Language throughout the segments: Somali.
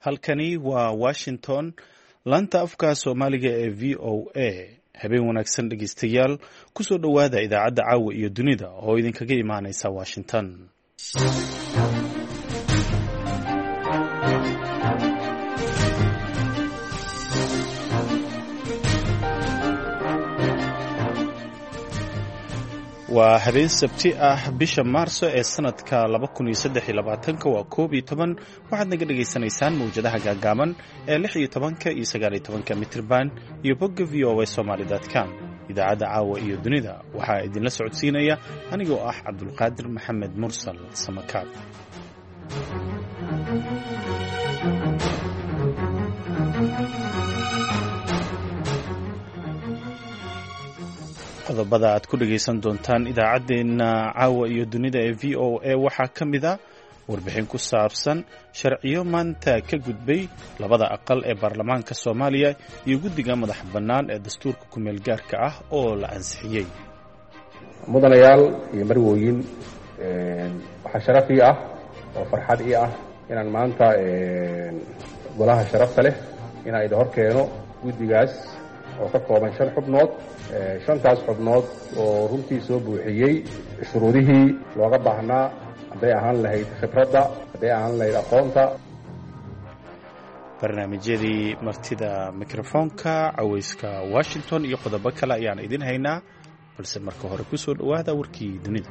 halkani waa Washington laanta afka Soomaaliga ee VOA. habeen wanaagsan dhegeystayaal kusoo dhawaada idaacadda caawa iyo dunida oo idinkaga imaanaysa Washington. waa habeen sabti ah bisha Maarso ee sanadka 2023 waa 11 waxaad naga dhageysanaysaan mawjadaha gaagaaban ee 16 iyo 19 mitirban iyo bogga voasomali.com. idaacadda caawa iyo dunida waxaa idinla socodsiinaya anigoo ah Cabdulqaadir Maxamed Mursal Samakaab. qodobada aad ku dhageysan doontaan idaacadeena caawa iyo dunida ee VOA waxaa ka mid ah warbixin ku saabsan sharciyo maanta ka gudbay labada aqal ee baarlamaanka Soomaaliya iyo guddiga madax bannaan ee dastuurka ku meel gaarka ah oo la ansixiyay. mudanayaal iyo marwooyin waxaa sharaf ii ah oo farxad ii ah inaan maanta golaha sharafta leh inaan idin hor keeno guddigaas oo ka kooban 5 xubnood. 5taas xubnood oo runtii soo buuxiyey shuruudihii looga baahnaa hadday ahaan lahayd khibradda, hadday ahaan lahayd aqoonta. barnaamijyadii martida mikrofoonka cawayska Washington iyo qodobo kale ayaan idin haynaa, balse marka hore ku soo dhawaada warkii dunida.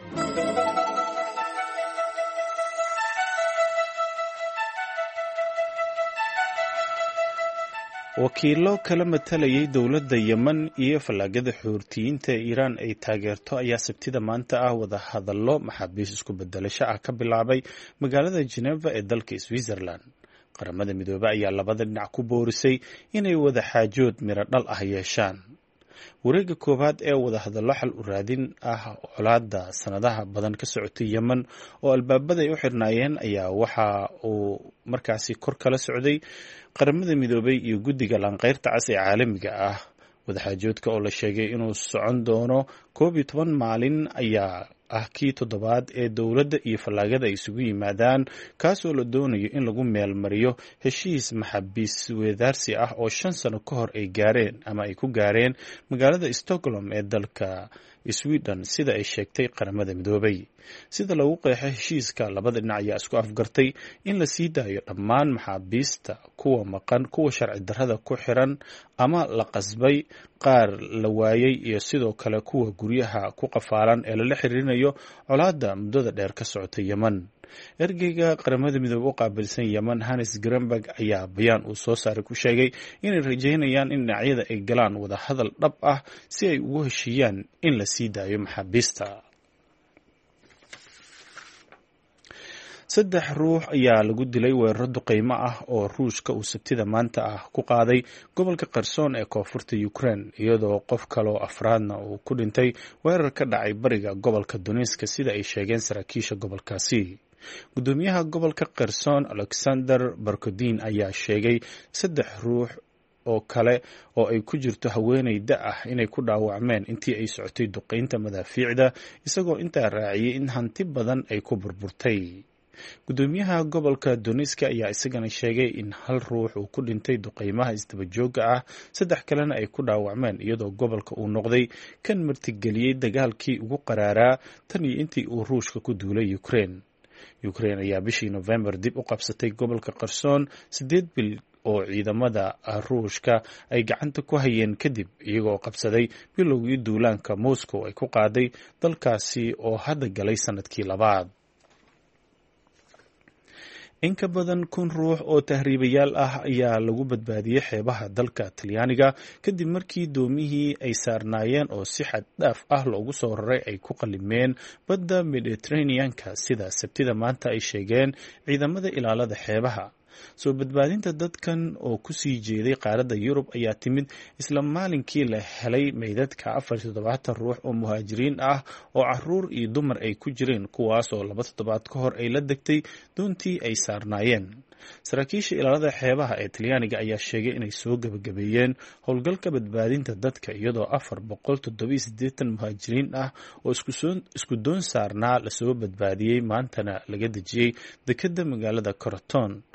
wakiilo kala matalayay dowladda Yemen iyo falaagada xuurtiyiinta ee Iran ay taageerto ayaa sabtida maanta ah wada hadallo maxaabiis isku bedelasho ah ka bilaabay magaalada Geneva ee dalka Switzerland. qaramada midoobay ayaa labada dhinac ku boorisay inay wada xaajood miro dhal ah yeeshaan. wareegga koowaad ee wada hadallo xal u raadin ah colaadda sanadaha badan ka socotay Yemen oo albaabada ay u xirnaayeen ayaa waxa uu markaasi kor kala socday qaramada midoobay iyo guddiga lanqeyrta cas ee caalamiga ah. wadaxaajoodka oo la sheegay inuu socon doono 11 maalin ayaa ah kii toddobaad ee dowladda iyo fallaagada ay isugu yimaadaan, kaas oo la doonayo in lagu meelmariyo heshiis maxaabiis weedaarsi ah oo 5 sano ka hor ay gaareen ama ay ku gaareen magaalada Stockholm ee dalka Sweden sida ay sheegtay qaramada midoobay. sida lagu qeexay heshiiska, labada dhinac ayaa isku afgartay in la sii daayo dhammaan maxaabiista, kuwa maqan, kuwa sharci darrada ku xiran ama la qasbay, qaar la waayay iyo sidoo kale kuwa guryaha ku qafaalan ee lala xiriirinayo colaadda muddada dheer ka socota Yemen. ergeyga qaramada midoobay u qaabilsan Yemen Hannes Grenberg ayaa bayaan uu soo saaray ku sheegay inay rajeynayaan in dhinacyada ay galaan wada hadal dhab ah si ay ugu heshiiyaan in la sii daayo maxaabiista. 3 ruux ayaa lagu dilay weeraro duqeymo ah oo Ruushka uu sabtida maanta ah ku qaaday gobolka Kherson ee koonfurta Ukraine, iyadoo qof kale oo afraadna uu ku dhintay weerar ka dhacay bariga gobolka Donetsk sida ay sheegeen saraakiisha gobolkaasi. gudoomiyaha gobolka Kherson Alexander Barkodin ayaa sheegay 3 ruux oo kale oo ay ku jirto haweeney da ah inay ku dhaawacmeen intii ay socotay duqeynta madaafiicda, isagoo intaa raaciyay in hanti badan ay ku burburtay. gudoomiyaha gobolka Donetsk ayaa isagana sheegay in 1 ruux uu ku dhintay duqeymaha isdaba joogga ah, 3 kalena ay ku dhaawacmeen, iyadoo gobolka uu noqday kan martigeliyey dagaalkii ugu qaraaraa tan iyo intii uu Ruushka ku duulay Ukraine. Ukraine ayaa bishii November dib u qabsatay gobolka Kherson 8 bil oo ciidamada Ruushka ay gacanta ku hayeen kadib iyagoo qabsaday bilowgii duulaanka Moscow ay ku qaaday dalkaasi oo hadda galay sanadkii labaad. in ka badan 1,000 ruux oo tahriibayaal ah ayaa lagu badbaadiyey xeebaha dalka Talyaaniga kadib markii doomihii ay saarnaayeen oo si xad dhaaf ah loogu soo raray ay ku qalimeen badda Mediterranean-ka, sida sabtida maanta ay sheegeen ciidamada ilaalada xeebaha. soo badbaadinta dadkan oo ku sii jeeday qaaradda Yurub ayaa timid isla maalinkii la helay meydadka 74 ruux oo muhaajiriin ah oo caruur iyo dumar ay ku jireen, kuwaas oo 2 toddobaad ka hor ay la degtay doontii ay saarnaayeen. saraakiisha ilaalada xeebaha ee Talyaaniga ayaa sheegay inay soo gabagabeeyeen howlgalka badbaadinta dadka, iyadoo 487 muhaajiriin ah oo isku doon saarnaa la soo badbaadiyey, maantana laga dejiyey dekedda magaalada Crotone.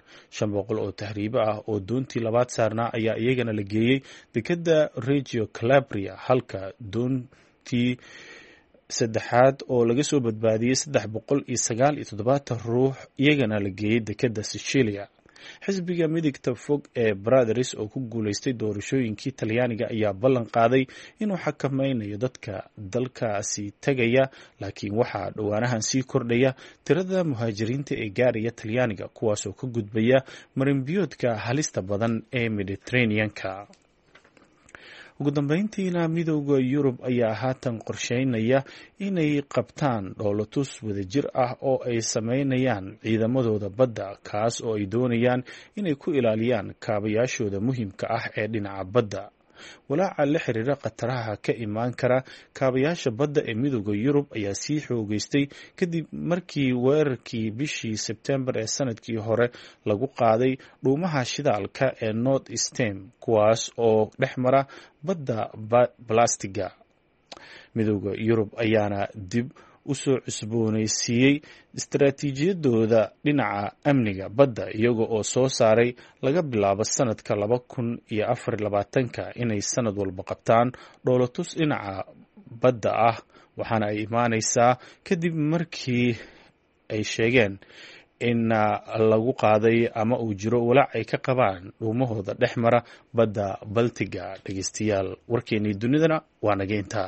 500 oo tahriibo ah oo doontii labaad saarnaa ayaa iyagana la geeyey dekedda Reggio Calabria, halka doontii saddexaad oo laga soo badbaadiyey 397 ruux iyagana la geeyey dekedda Sicilia. xisbiga midigta fog ee Brothers oo ku guuleystay doorashooyinkii Talyaaniga ayaa ballan qaaday inuu xakameynayo dadka dalkaasi tagaya, laakiin waxaa dhowaanahan sii kordhaya tirada muhaajiriinta ee gaaraya Talyaaniga kuwaasoo ka gudbaya marinbiyoodka halista badan ee Mediterranean-ka. ugu dambeyntiina midowda Yurub ayaa haatan qorsheynaya inay qabtaan dhoolatus wadajir ah oo ay sameynayaan ciidamadooda badda, kaas oo ay doonayaan inay ku ilaaliyaan kaabayaashooda muhiimka ah ee dhinaca badda. walaaca la xiriira khataraha ka imaan kara kaabayaasha badda ee midowda Yurub ayaa sii xoogeystay kadib markii weerarkii bishii Sebtembar ee sanadkii hore lagu qaaday dhuumaha shidaalka ee Nord Stream, kuwaas oo dhex mara badda balastiga. midowda Yurub ayaana dib u soo cusboonaysiiyey istaraatiijiyadooda dhinaca amniga badda iyaga oo soo saaray laga bilaabo sanadka 2024 inay sanad walba qabtaan dhoolatus dhinaca badda ah, waxaana ay imaaneysaa kadib markii ay sheegeen in lagu qaaday ama uu jiro walaac ay ka qabaan dhuumahooda dhex mara badda Baltiga. dhegeystayaal, warkeenii dunidana waa naga intaa.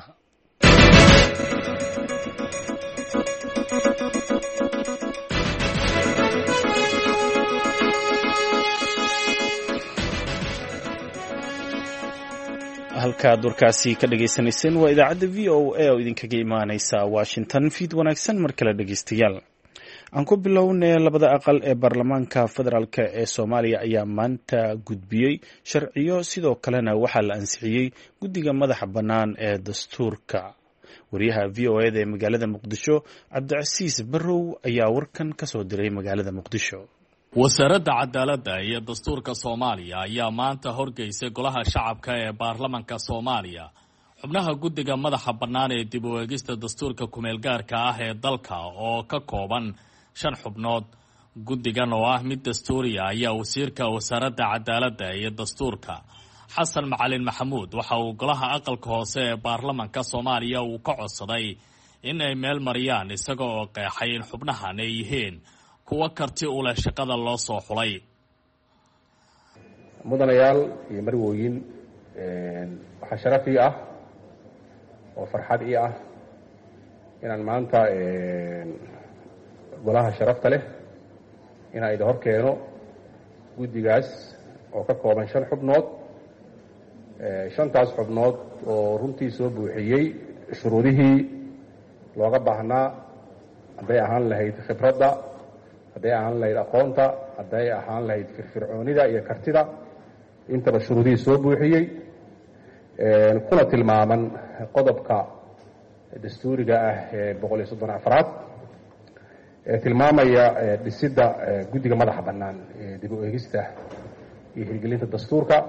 halkaad warkaasi ka dhagaysanayseen waa idaacadda VOA oo idinkaga imaaneysa Washington. fiid wanaagsan mar kale dhegeystayaal. aan ku bilownay labada aqal ee baarlamaanka federaalk ee Soomaaliya ayaa maanta gudbiyey sharciyo, sidoo kalena waxaa la ansixiyey guddiga madaxa bannaan ee dastuurka. wariyaha VOA ee magaalada Muqdisho Cabdicasiis Barrow ayaa warkan ka soo diray magaalada Muqdisho. wasaaradda cadaaladda iyo dastuurka Soomaaliya ayaa maanta horgeysay golaha shacabka ee baarlamaanka Soomaaliya xubnaha guddiga madaxa bannaan ee dib u eegista dastuurka kumeel gaarka ah ee dalka oo ka kooban 5 xubnood. guddigan oo ah mid dastuuriya ayaa wasiirka wasaaradda cadaaladda iyo dastuurka Xasan Macalin Maxamuud waxa uu golaha aqalka hoose ee baarlamaanka Soomaaliya uu ka codsaday in ay meel mariyaan isaga oo qeexay in xubnahan ay yihiin kuwa karti u leh shaqada loo soo xulay. mudanayaal iyo marwooyin, waxaa sharaf ii ah oo farxad ii ah inaan maanta golaha sharafta leh inaan idin hor keeno guddigaas oo ka kooban 5 xubnood. 5taas xubnood oo runtii soo buuxiyey shuruudihii looga baahnaa, hadday ahaan lahayd khibradda, hadday ahaan lahayd aqoonta, hadday ahaan lahayd firfircoonida iyo kartida, intaba shuruudihii soo buuxiyey, kuna tilmaaman qodobka dastuuriga ah ee 134 ee tilmaamaya dhisidda guddiga madaxa bannaan ee dib u eegista iyo hirgelinta dastuurka.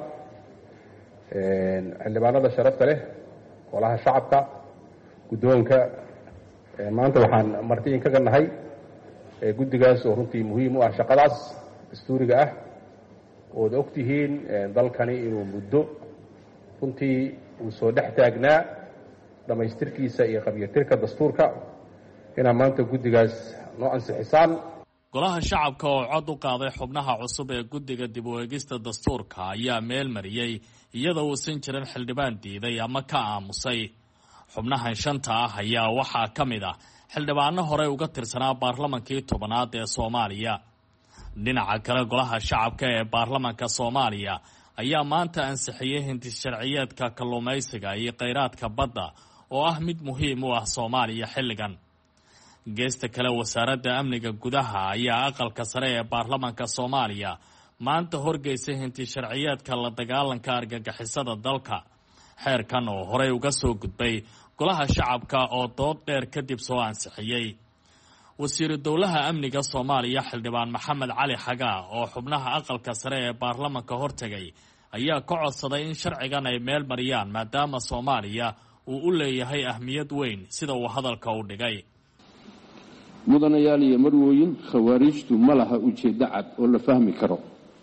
xildhibaanada sharafta leh, golaha shacabka, guddoonka, maanta waxaan marti in kaga nahay guddigaas oo runtii muhiim u ah shaqadaas dastuuriga ah. ood og tihiin dalkani inuu muddo runtii uu soo dhex taagnaa dhammaystirkiisa iyo qabyatirka dastuurka, inaa maanta guddigaas noo ansixisaan. golaha shacabka oo cod u qaaday xubnaha cusub ee guddiga dib u eegista dastuurka ayaa meel mariyey iyadoo uusan jirin xildhibaan diiday ama ka aamusay. xubnahan 5 ah ayaa waxaa ka mid ah xildhibaano horey uga tirsanaa baarlamankii 10aad ee Soomaaliya. dhinaca kale, golaha shacabka ee baarlamaanka Soomaaliya ayaa maanta ansixiyey hinti sharciyeedka kalluumaysiga iyo kheyraadka badda oo ah mid muhiim u ah Soomaaliya xilligan. geesta kale, wasaaradda amniga gudaha ayaa aqalka sare ee baarlamaanka Soomaaliya maanta horgeysay hinti sharciyeedka la dagaalanka argagixisada dalka. xeerkan oo horey uga soo gudbay golaha shacabka oo dood dheer kadib soo ansixiyey. wasiiru dowlaha amniga Soomaaliya xildhibaan Maxamed Cali Xagaa oo xubnaha aqalka sare ee baarlamaanka hortagay ayaa ka codsaday in sharcigan ay meel mariyaan maadaama Soomaaliya uu u leeyahay ahmiyad weyn sida uu hadalka u dhigay. mudanayaal iyo marwooyin, khawaarijtu ma laha ujeeddo cad oo la fahmi karo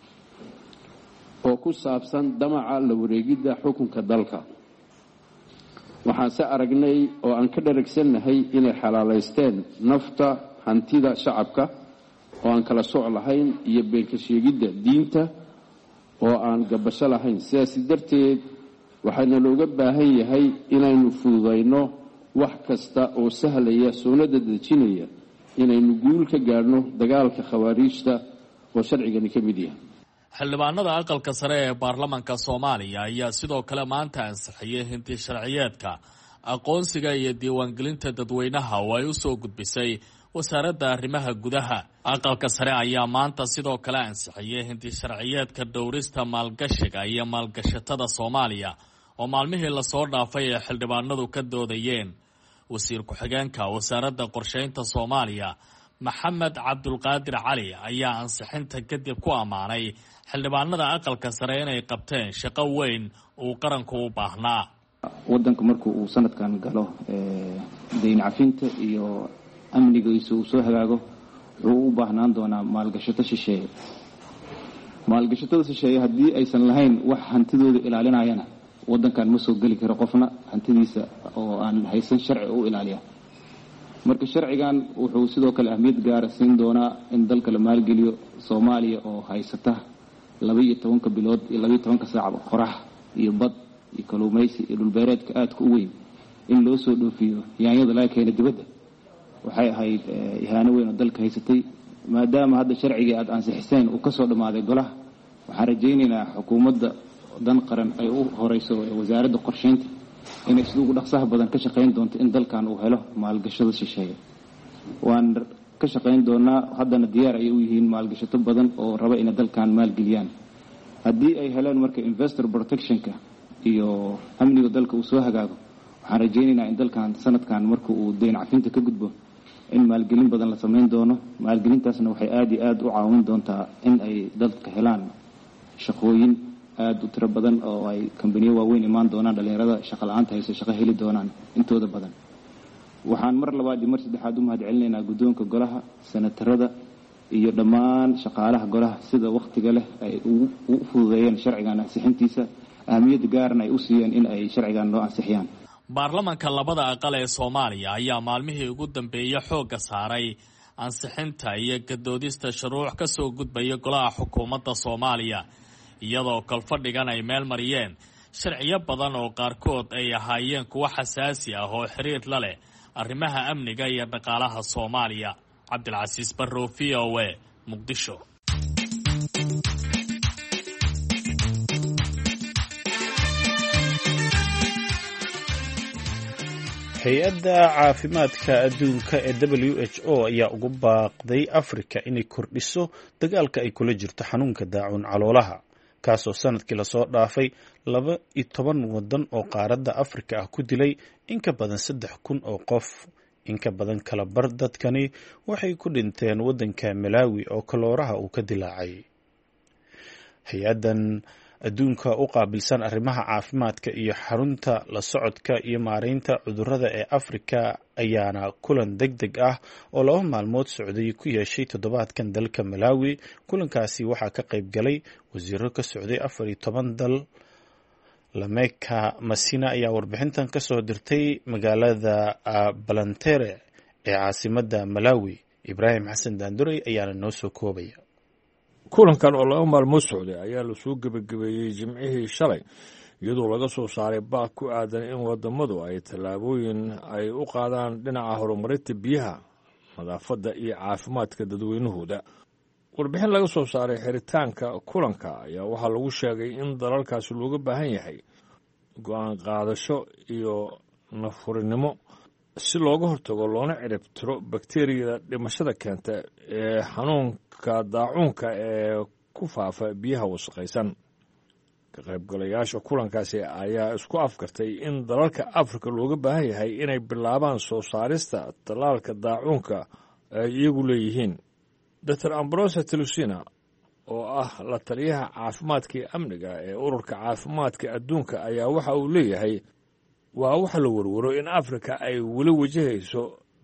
oo ku saabsan damaca la wareegidda xukunka dalka. waxaanse aragnay oo aan ka dharagsannahay inay xalaalaysteen nafta, hantida shacabka oo aan kala sooc lahayn iyo beenka sheegidda diinta oo aan gabasho lahayn. sidaas darteed waxaana looga baahan yahay inaynu fududayno wax kasta oo sahlaya sunnada dejinaya inaynu guul ka gaadhno dagaalka khawaarijta oo sharcigani ka mid yahay. xildhibaanada aqalka sare ee baarlamaanka Soomaaliya ayaa sidoo kale maanta ansixiyay hinti sharciyeedka aqoonsiga iyo diiwaangelinta dadweynaha oo ay u soo gudbisay wasaaradda arrimaha gudaha. aqalka sare ayaa maanta sidoo kale ansixiyay hinti sharciyeedka dhowrista maalgashiga iyo maalgashatada Soomaaliya oo maalmihii la soo dhaafay ee xildhibaanadu ka doodayeen. wasiir ku-xigeenka wasaaradda qorsheynta Soomaaliya Maxamed Cabdulqaadir Cali ayaa ansixinta kadib ku amaanay xildhibaanada aqalka sare inay qabteen shaqo weyn uu qaranku u baahnaa. wadanka markuu uu sanadkan galo deyn cafinta iyo amnigiisa uu soo hagaago wuxuu u baahnaan doonaa maalgashato shisheeye. maalgashatada shisheeye haddii aysan lahayn wax hantidooda ilaalinayana wadankan ma soo geli karo qofna hantidiisa oo aan haysan sharci u ilaaliya. marka sharcigan wuxuu sidoo kale ahmiyad gaara siin doonaa in dalka la maalgeliyo Soomaaliya oo haysata 12 bilood iyo 12 saac qorax iyo bad iyo kalluumaysi iyo dhulbeereedka aadka u weyn in loo soo dhoofiyo yaanyada laga keenay dibadda. waxay ahayd ihaano weyn oo dalka haysatay. maadaama hadda sharciga aad ansixiseen uu ka soo dhamaaday golaha, waxaan rajaynaynaa xukuumadda dan qaran ay u horeyso wasaaradda qorsheynta inay sidoo ugu dhaqsaha badan ka shaqeyn doonto in dalkan uu helo maalgashada shisheeye. waan ka shaqeyn doonaa, haddana diyaar ay u yihiin maalgashato badan oo raba inay dalkan maalgeliyaan. haddii ay helaan marka investor protectionka iyo amniga dalka uu soo hagaago, waxaan rajaynaynaa in dalkan sanadkan marka uu deyn cafinta ka gudbo in maalgelin badan la sameyn doono. maalgelintaasna waxay aad iyo aad u caawin doontaa in ay dadka helaan shaqooyin aad u tiro badan oo ay kambaniyo waaweyn imaan doonaan, dhalinyarada shaqo la'aanta hayso shaqo heli doonaan intooda badan. waxaan mar labaad iyo mar saddexaad u mahadcelinaynaa guddoonka golaha, senatarada iyo dhammaan shaqaalaha golaha sida waqtiga leh ay u fududeeyeen sharcigan ansixintiisa, ahmiyad gaarna ay u siiyeen in ay sharcigan loo ansixiyaan. baarlamaanka labada aqal ee Soomaaliya ayaa maalmihii ugu dambeeyay xoogga saaray ansixinta iyo gadoodista shuruuc ka soo gudbaya golaha xukuumadda Soomaaliya, iyadoo kalfadhigan ay meel mariyeen sharciyo badan oo qaarkood ay ahaayeen kuwa xasaasi ah oo xiriir la leh arrimaha amniga iyo dhaqaalaha Soomaaliya. Cabdilcasiis Barrow, VOA, Muqdisho. hay-adda caafimaadka adduunka ee WHO ayaa ugu baaqday Afrika inay kordhiso dagaalka ay kula jirto xanuunka daacuun caloolaha, kaasoo sanadkii lasoo dhaafay 12 wadan oo qaaradda Afrika ah ku dilay in ka badan 3,000 oo qof. in ka badan kala bar dadkani waxay ku dhinteen wadanka Malawi oo kalooraha uu ka dilaacay. hay-addan adduunka u qaabilsan arrimaha caafimaadka iyo xarunta la socodka iyo maareynta cudurrada ee Afrika ayaana kulan degdeg ah oo 2 maalmood socday ku yeeshay toddobaadkan dalka Malawi. kulankaasi waxaa ka qayb galay wasiiro ka socday 14 dal. Lameka Masina ayaa warbixintan ka soo dirtay magaalada Balantere ee caasimadda Malawi. Ibrahim Xasan Daanduray ayaana noo soo koobaya. kulankan oo 2 maalmood socday ayaa la soo gabagabeeyey Jimcihii shalay, iyadoo laga soo saaray baaq ku aadan in wadamadu ay tallaabooyin ay u qaadaan dhinaca horumarinta biyaha, nadaafadda iyo caafimaadka dadweynahooda. warbixin laga soo saaray xiritaanka kulanka ayaa waxaa lagu sheegay in dalalkaasi looga baahan yahay go'aan qaadasho iyo nafurinimo si looga hortago loona ciribtiro bakteeriyada dhimashada keenta ee xanuunka daacuunka ee ku faafa biyaha wasakhaysan. ka qaybgalayaasha kulankaasi ayaa isku afkartay in dalalka Afrika looga baahan yahay inay bilaabaan soo saarista tallaalka daacuunka ay iyagu leeyihiin. Dr. Ambrose Telusina oo ah la taliyaha caafimaadka iyo amniga ee ururka caafimaadka adduunka ayaa waxa uu leeyahay waa waxa la warwaro in Afrika ay weli wajahayso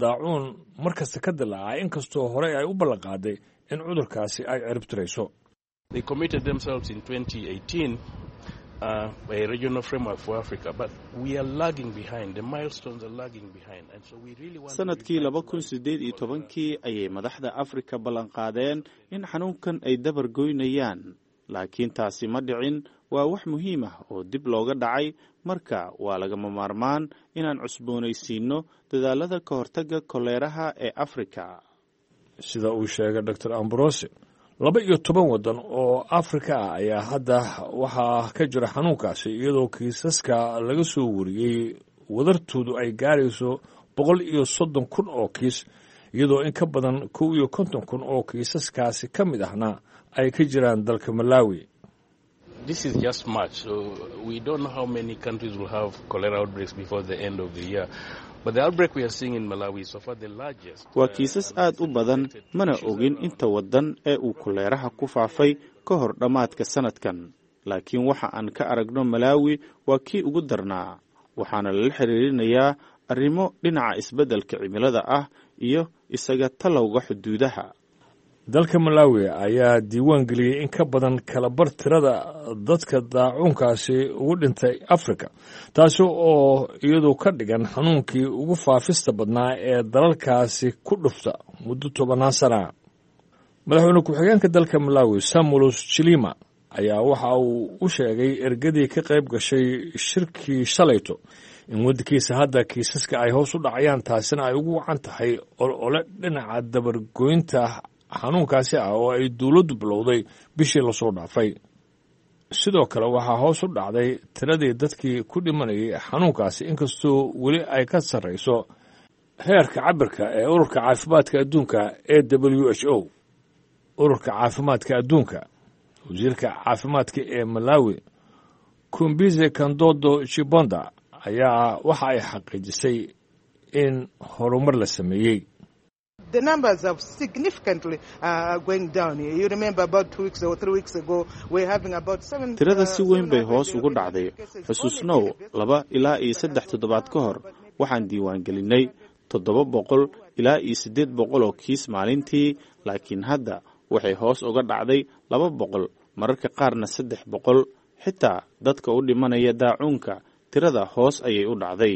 daacuun mar kasta ka dilaacay inkastoo horey ay u ballanqaaday in cudurkaasi ay ciribtirayso. By a regional framework for Africa, but we are lagging behind. The milestones are lagging behind, and so we really want. Sanadkii 2018 ayay madaxda Afrika ballan qaadeen in xanuunkan ay dabar goynayaan, laakiin taasi ma dhicin. Waa wax muhiim ah oo dib looga dhacay, marka waa lagama maarmaan inaan cusboonaysiino dadaalada ka hortagga koleeraha ee Afrika. Sida uu sheegay Dr. Ambrose, 12 waddan oo Afrika ah ayaa hadda waxaa ka jira xanuunkaasi, iyadoo kiisaska laga soo wariyey wadartoodu ay gaarayso 130,000 oo kiis, iyadoo in ka badan 51,000 oo kiisaskaasi ka mid ahna ay ka jiraan dalka Malawi. This is just March, so we don't know how many countries will have cholera outbreaks before the end of the year. But the outbreak we are seeing in Malawi is so far the largest. Waa kiisas aad u badan, mana ogin inta waddan ee uu koleeraha ku faafay ka hor dhammaadka sanadkan. Laakiin waxa aan ka aragno Malawi waa kii ugu darnaa, waxaana lala xiriirinayaa arrimo dhinaca isbeddelka cimilada ah iyo isaga talowga xuduudaha. Dalka Malawi ayaa diiwaan geliyey in ka badan kala bar tirada dadka daacuunkaasi ugu dhintay Afrika, taasi oo iyadu ka dhigan xanuunkii ugu faafista badnaa ee dalalkaasi ku dhufta muddo 10 sano. Madaxweyne ku-xigeenka dalka Malawi Samuel Chilima ayaa waxa uu u sheegay ergadii ka qayb gashay shirkii shalayto in waddankiisa hadda kiisaska ay hoos u dhacayaan, taasina ay ugu wacan tahay olole dhinaca dabargoynta xanuunkaasi ah oo ay dawladdu bilowday bishii la soo dhaafay. Sidoo kale waxaa hoos u dhacday tiradii dadkii ku dhimanayay xanuunkaasi, inkastoo weli ay ka sarrayso heerka cabirka ee ururka caafimaadka adduunka ee WHO. Ururka caafimaadka adduunka, wasiirka caafimaadka ee Malawi Kumbize Kandodo Chibonda ayaa waxa ay xaqiijisay in horumar la sameeyey. The numbers are significantly going down. You remember about 2 weeks or 3 weeks ago, we're having about 7. Tirada si weyn bay hoos ugu dhacday. Xusuusnow 2 ilaa 3 toddobaad ka hor waxaan diiwaan gelinay 700 ilaa 800 oo kiis maalintii, laakiin hadda waxay hoos uga dhacday 200, mararka qaarna 300. Xitaa dadka u dhimanaya daacuunka tirada hoos ayay u dhacday.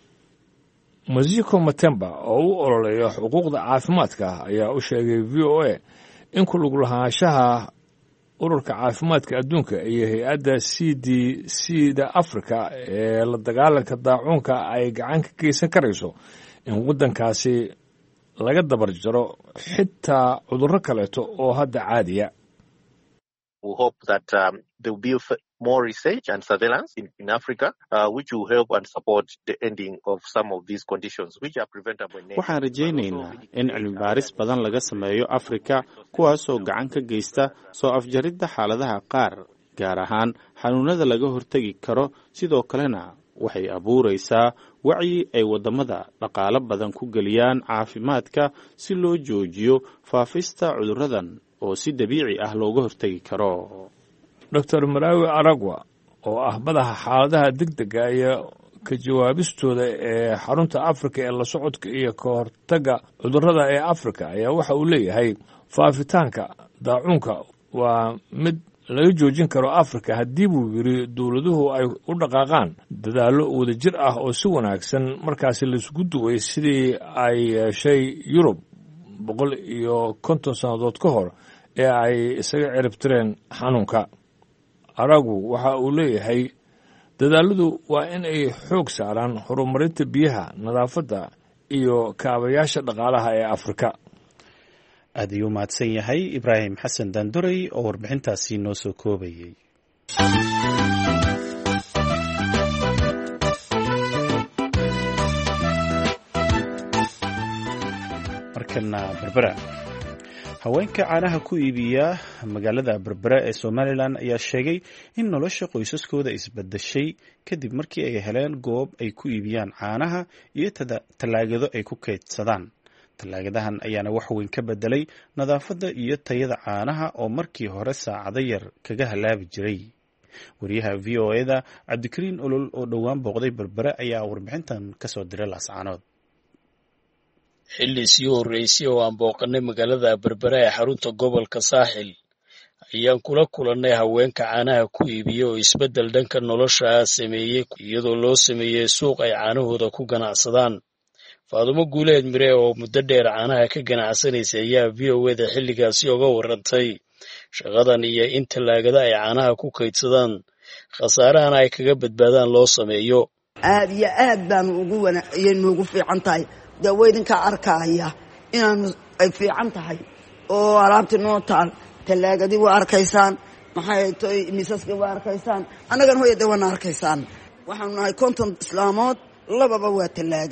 Maziko Matemba oo u ololeeya xuquuqda caafimaadka ayaa u sheegay VOA in ku lug lahaanshaha ururka caafimaadka adduunka iyo hay-adda CDC-da Afrika ee la dagaalanka daacuunka ay gacan ka geysan karayso in waddankaasi laga dabar jaro xitaa cudurro kaleeto oo hadda caadiya. We hope that there will be more research and surveillance in Africa, which will help and support the ending of some of these conditions, which are preventable. Waxaan rajaynaynaa in cilmi baaris badan laga sameeyo Afrika, kuwaasoo gacan ka geysta soo afjaridda xaaladaha qaar, gaar ahaan xanuunada laga hortagi karo. Sidoo kalena waxay abuuraysaa wacyi ay waddamada dhaqaale badan ku geliyaan caafimaadka si loo joojiyo faafista cudurradan oo si dabiici ah looga hortagi karo. Dr. Marawi Aragwa oo ah madaxa xaaladaha degdega iyo ka jawaabistooda ee xarunta Afrika ee la socodka iyo ka hortagga cudurrada ee Afrika ayaa waxa uu leeyahay faafitaanka daacuunka waa mid laga joojin karo Afrika haddii buu yiri dawladuhu ay u dhaqaaqaan dadaallo wadajir ah oo si wanaagsan markaasi la isugu duway sidii ay yeeshay Yurub 150 sannadood ka hor ee ay isaga ciribtireen xanuunka. Aragu waxa uu leeyahay dadaaladu waa in ay xoog saaraan horumarinta biyaha, nadaafadda iyo kaabayaasha dhaqaalaha ee Afrika. Aad ayuu mahadsan yahay Ibraahim Xasan Danduray oo warbixintaasi noo soo koobayay. Markana Berbera. Haweenka caanaha ku iibiya magaalada Berbera ee Somaliland ayaa sheegay in nolosha qoysaskooda isbedeshay kadib markii ay heleen goob ay ku iibiyaan caanaha iyo talaagado ay ku kaydsadaan. Talaagadahan ayaana wax weyn ka bedelay nadaafadda iyo tayada caanaha oo markii hore saacado yar kaga halaabi jiray. Wariyaha VOA-da Cabdikariin Olol oo dhowaan booqday Berbera ayaa warbixintan ka soo diray Laascaanood. xilli sii horreysay oo aan booqannay magaalada Berbera ee xarunta gobolka Saaxil ayaan kula kulannay haweenka caanaha ku iibiya oo isbeddel dhanka nolosha ah sameeyey iyadoo loo sameeyey suuq ay caanahooda ku ganacsadaan. Faadumo Guuleed Mire oo muddo dheer caanaha ka ganacsanaysa ayaa VOA-da xilligaasi uga warrantay shaqadan iyo in talaagada ay caanaha ku kaydsadaan khasaarahana ay kaga badbaadaan loo sameeyo. aad iyo aad baan noogu fiican tahay daweydinka arkaya inaan ay fiican tahay oo alaabti noo taal talaagadii waa arkaysaan maxay tahay miisaska waa arkaysaan annagana hooyada waa arkaysaan waxaan nahay 50 islaamood lababa waa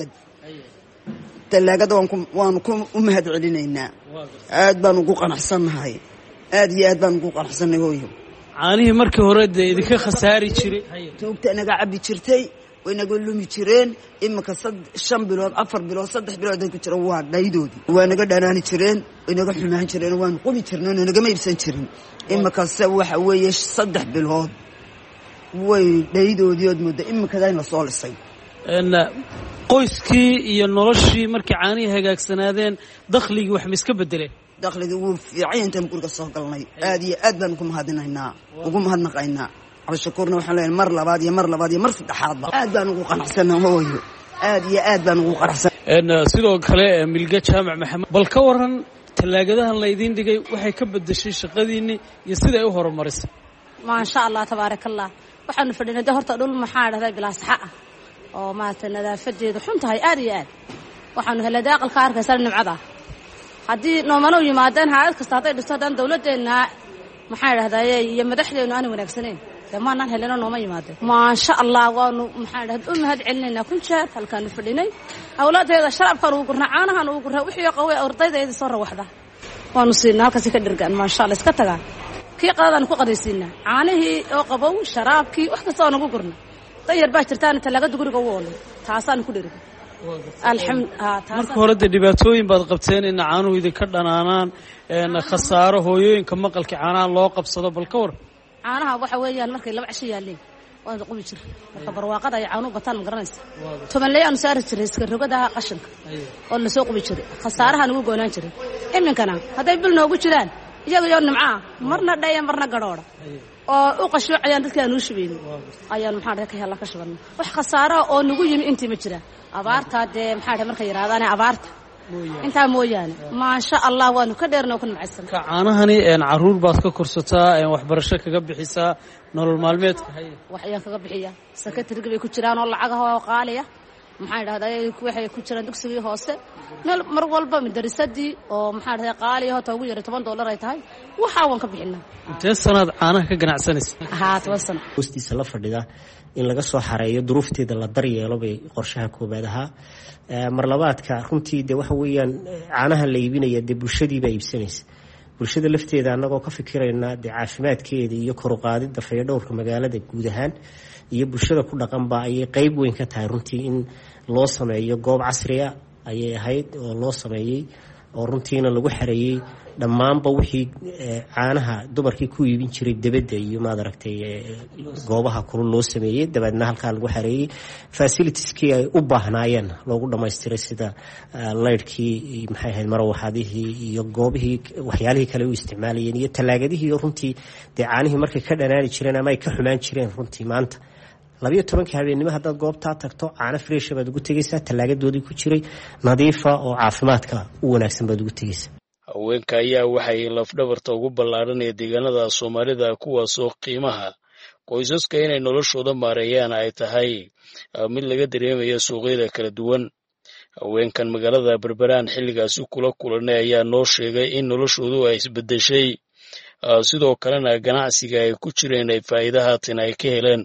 talaagada waan ku mahad celinaynaa aad baan ugu qanacsanahay aad iyo aad baan ugu qanacsanahay hooyo caanihii markii hore idinka khasaari jiray tuugta naga cabi jirtay way naga lumi jireen imika 5 bilood 4 bilood 3 bilood ay ku jiraan waa dhaydoodii waa naga dhanaani jireen way naga xumaan jireen waan quli jirnay naga ma iibsan jirin imika waxa weeye 3 bilood way dhaydoodii muddo imika la soo lisay qoyskii iyo noloshii markii caanihii hagaagsanaadeen dakhligii wax ma iska bedeleen dakhligii wuu fiican intaan guriga soo galnay aad iyo aad baan ugu mahadnaqaynaa cabashakuurna waxaan leeyahay mar labaad iyo mar saddexaadba aad baan ugu qanacsanahay hooyo aad iyo aad baan ugu qanacsanahay sidoo kale Milga Jaamac Maxamed bal ka waran talaagadahan la idin dhigay waxay ka bedeshay shaqadiinni iyo sida ay u horumarisay ma sha Allah tabaarakallah waxaanu fadhinay horta dhul maxaa dhahday bilaa sax ah oo maanta nadaafadeedu xun tahay aad iyo aad waxaanu helay daaqalka arkaysan nimcada haddii noomano yimaadaan hay'ad kasta haday dhisadaan dawladeena maxaa dhahday iyo madaxdeenu aan wanaagsaneyn dhammaan helena nooma yimaadeen ma sha Allah waanu maxaa dhahday mahad celinayna kun jeer halkaan fadhinay awlaadeeda sharafkan ugu gurna caanahan ugu gurna wixii qaway ardaydeeda soo rawaxda waanu siinaa halkaas ka dhirgaan ma sha Allah iska tagaa kii qadadan ku qadaysiina caanihii oo qabow sharaabkii wax kasta oo nagu gurna tayar baa jirtaan talaagada guriga u oolay taasaan ku dhirgo marka hore dhibaatooyin baad qabteen in caanuhu idinka dhanaanaan khasaaro hooyooyinka maqalka caanaha loo qabsado bal ka war caanaha waxa weeyaan markay laba casho yaaleen waan qubi jir marka barwaaqada ay caanuhu bataan ma garanaysa tobanleeyaan saari jiray iska rogada qashinka oo la soo qubi jiray khasaarahan ugu goonaan jiray iminkana haday bil noogu jiraan iyaga iyo nimca marna dhayan marna gadhoora oo u qashuucayaan dadka aanu shubeen ayaan maxaa ka hela ka shuban wax khasaaro oo nagu yimi intii ma jira abaarta maxaa markay yiraadaan abaarta inta mooyaan ma sha Allah waanu ka dheerno ku nimcaysan ka caanahani caruur baad ka korsataa waxbarasho kaga bixisaa nolol maalmeedka waxyaan kaga bixiyaa secretary bay ku jiraan oo lacagaha qaaliya maxaa dhahday waxay ku jiraan dugsiga hoose meel mar walba madarisadii oo maxaa dhahday qaaliya oo ugu yar $10 ay tahay waxa waan ka bixinaa intee sanad caanaha ka ganacsanaysa 10 sano hoostiisa la fadhida in laga soo xareeyo duruufteeda la daryeelo bay qorshaha koobaad ahaa mar labaadka runtii waxa weeyaan caanaha la iibinaya bulshadii baa iibsanaysa bulshada lafteeda anagoo ka fikirayna caafimaadkeeda iyo kor u qaadida fayadhowrka magaalada guud ahaan iyo bulshada ku dhaqanba ayay qayb weyn ka tahay runtii in loo sameeyo goob casri ah ayay ahayd oo loo sameeyey oo runtiina lagu xareeyey dhammaanba wixii caanaha dumarkii ku iibin jiray dibadda iyo maad aragtay goobaha kulul loo sameeyey dabaedna halkaa lagu xareeyey facilitieskii ay u baahnaayeen loogu dhammaystiray sida laydhkii maxay ahayd marawaxadihii iyo goobihii waxyaalihii kale u isticmaalayeen iyo talaagadihii runtii caanihii markay ka dhanaani jireen ama ay ka xumaan jireen runtii maanta 12 habeenimo haddaad goobtaa tagto caano fresh baad ugu tegaysaa talaagadoodii ku jiray nadiifa oo caafimaadka u wanaagsan baad ugu tegaysaa haweenka ayaa waxay lafdhabarta ugu ballaaranaya deegaanada Soomaalida kuwaasoo qiimaha qoysaska inay noloshooda maareeyaan ay tahay mid laga dareemayo suuqyada kala duwan haweenkan magaalada Berberaan xilligaasi kula kulanay ayaa noo sheegay in noloshoodu ay isbedeshay sidoo kalena ganacsiga ay ku jireen ay faa'iidahaatan ay ka heleen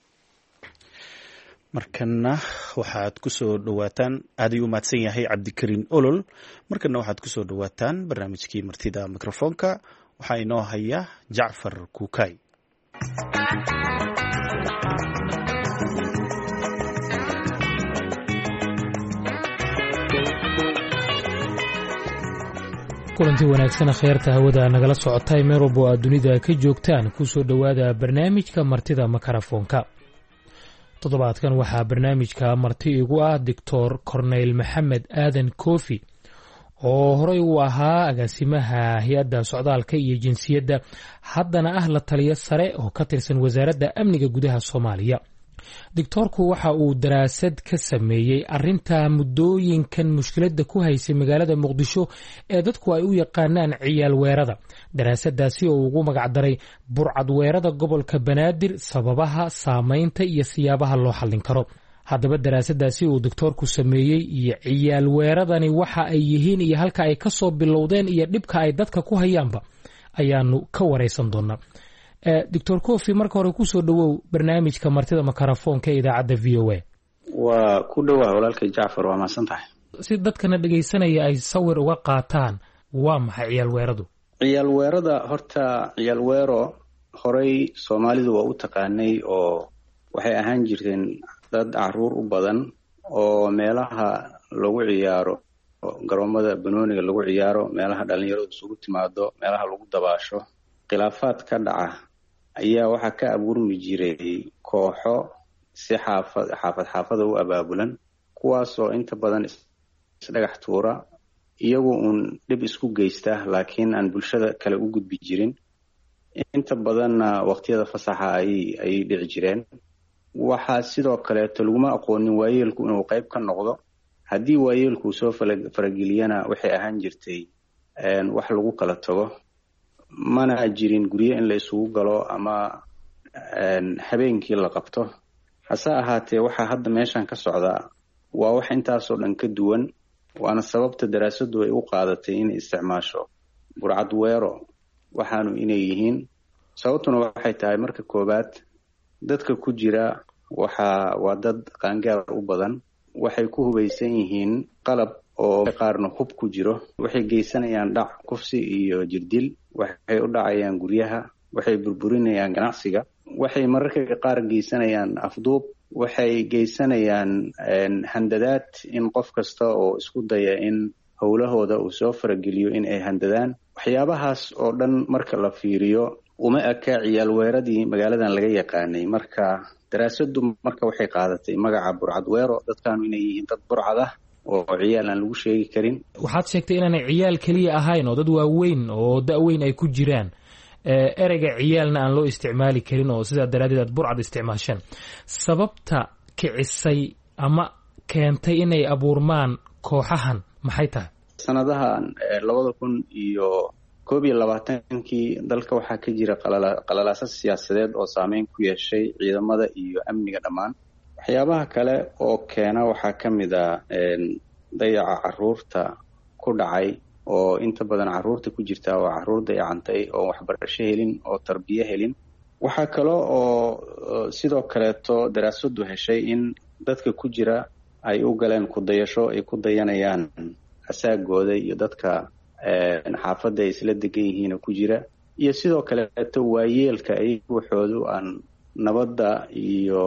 markana waxaad ku soo dhawaataan aad u mahadsan yahay Cabdikariin Olol markana waxaad ku soo dhawaataan barnaamijkii martida mikrofoonka waxa inoo haya Jacfar Kuukay kulanti wanaagsan khayrta hawada nagala socotay meel walba oo dunida ka joogtaan ku soo dhawaada barnaamijka martida mikrofoonka toddobaadkan waxaa barnaamijka marti igu ah Dr. Corneyl Maxamed Aadan Koofi oo horey uu ahaa agaasimaha hay-adda socdaalka iyo jinsiyadda haddana ah la taliyo sare oo ka tirsan wasaaradda amniga gudaha Soomaaliya. Doctorku waxa uu daraasad ka sameeyey arrinta muddooyinkan mushkiladda ku haysay magaalada Muqdisho ee dadku ay u yaqaanaan ciyaal weerada. Daraasadaasi oo ugu magac daray burcad weerada gobolka Banaadir, sababaha, saameynta iyo siyaabaha loo xallin karo. haddaba daraasadaasi uu doctorku sameeyey iyo ciyaal weeradani waxa ay yihiin iyo halka ay ka soo bilowdeen iyo dhibka ay dadka ku hayaanba ayaanu ka wareysan doonaa. Dr. Kofi, marka hore ku soo dhawow barnaamijka martida makarafoonka ee idaacadda VOA. waa ku dhowaa walaalkay Jacfar, waa mahadsan tahay. si dadkana dhegaysanaya ay sawir uga qaataan, waa maxay ciyaal weeradu? ciyaal weerada, horta ciyaal weero horey Soomaalidu waa u taqaanay oo waxay ahaan jirteen dad caruur u badan oo meelaha lagu ciyaaro, garoomada banooniga lagu ciyaaro, meelaha dhalinyaradu isugu timaado, meelaha lagu dabaasho, khilaafaad ka dhaca ayaa waxaa ka abuurmi jiray kooxo si xaafad u abaabulan, kuwaasoo inta badan isdhagax tuura, iyagu uun dhib isku geysta laakiin aan bulshada kale u gudbi jirin. inta badanna waqtiyada fasaxa ayay dhici jireen. waxaa sidoo kaleeto laguma aqoonin waayeelku inuu qayb ka noqdo. haddii waayeelku soo farageliyana waxay ahaan jirtay wax lagu kala tago, mana jirin guryo in la isugu galo ama habeenkii la qabto. hase ahaatee waxaa hadda meeshan ka socdaa waa wax intaasoo dhan ka duwan, waana sababta daraasadu ay u qaadatay inay isticmaasho burcad weero waxaanu inay yihiin. sababtuna waxay tahay, marka koobaad dadka ku jira waa dad qaangaar u badan, waxay ku hubaysan yihiin qalab oo qaarna hub ku jiro, waxay geysanayaan dhac, kufsi iyo jirdil, waxay u dhacayaan guryaha, waxay burburinayaan ganacsiga, waxay mararka qaar geysanayaan afduub, waxay geysanayaan handadaad in qof kasta oo isku daya in howlahooda uu soo farageliyo in ay handadaan. waxyaabahaas oo dhan marka la fiiriyo uma eka ciyaal weeradii magaaladan laga yaqaanay. marka daraasadu marka waxay qaadatay magaca burcad weero, dadkaanu inay yihiin dad burcad ah oo ciyaal aan lagu sheegi karin. waxaad sheegtay inaanay ciyaal keliya ahayn oo dad waaweyn oo da-weyn ay ku jiraan, ereyga ciyaalna aan loo isticmaali karin oo sidaa daraaddeed aad burcad isticmaasheen. sababta kicisay ama keentay inay abuurmaan kooxahan maxay tahay? sanadahan 2021 dalka waxaa ka jira qalalaasad siyaasadeed oo saameyn ku yeeshay ciidamada iyo amniga dhammaan. waxyaabaha kale oo keena waxaa ka mid a dayaca caruurta ku dhacay, oo inta badan caruurta ku jirta waa caruur dayacantay oo waxbarasho helin oo tarbiye helin. waxaa kale oo sidoo kaleeto daraasadu heshay in dadka ku jira ay u galeen kudayasho ay ku dayanayaan asaagooda iyo dadka xaafadda ay isla degan yihiin ku jira, iyo sidoo kaleeto waayeelka ay waxoodu aan nabadda iyo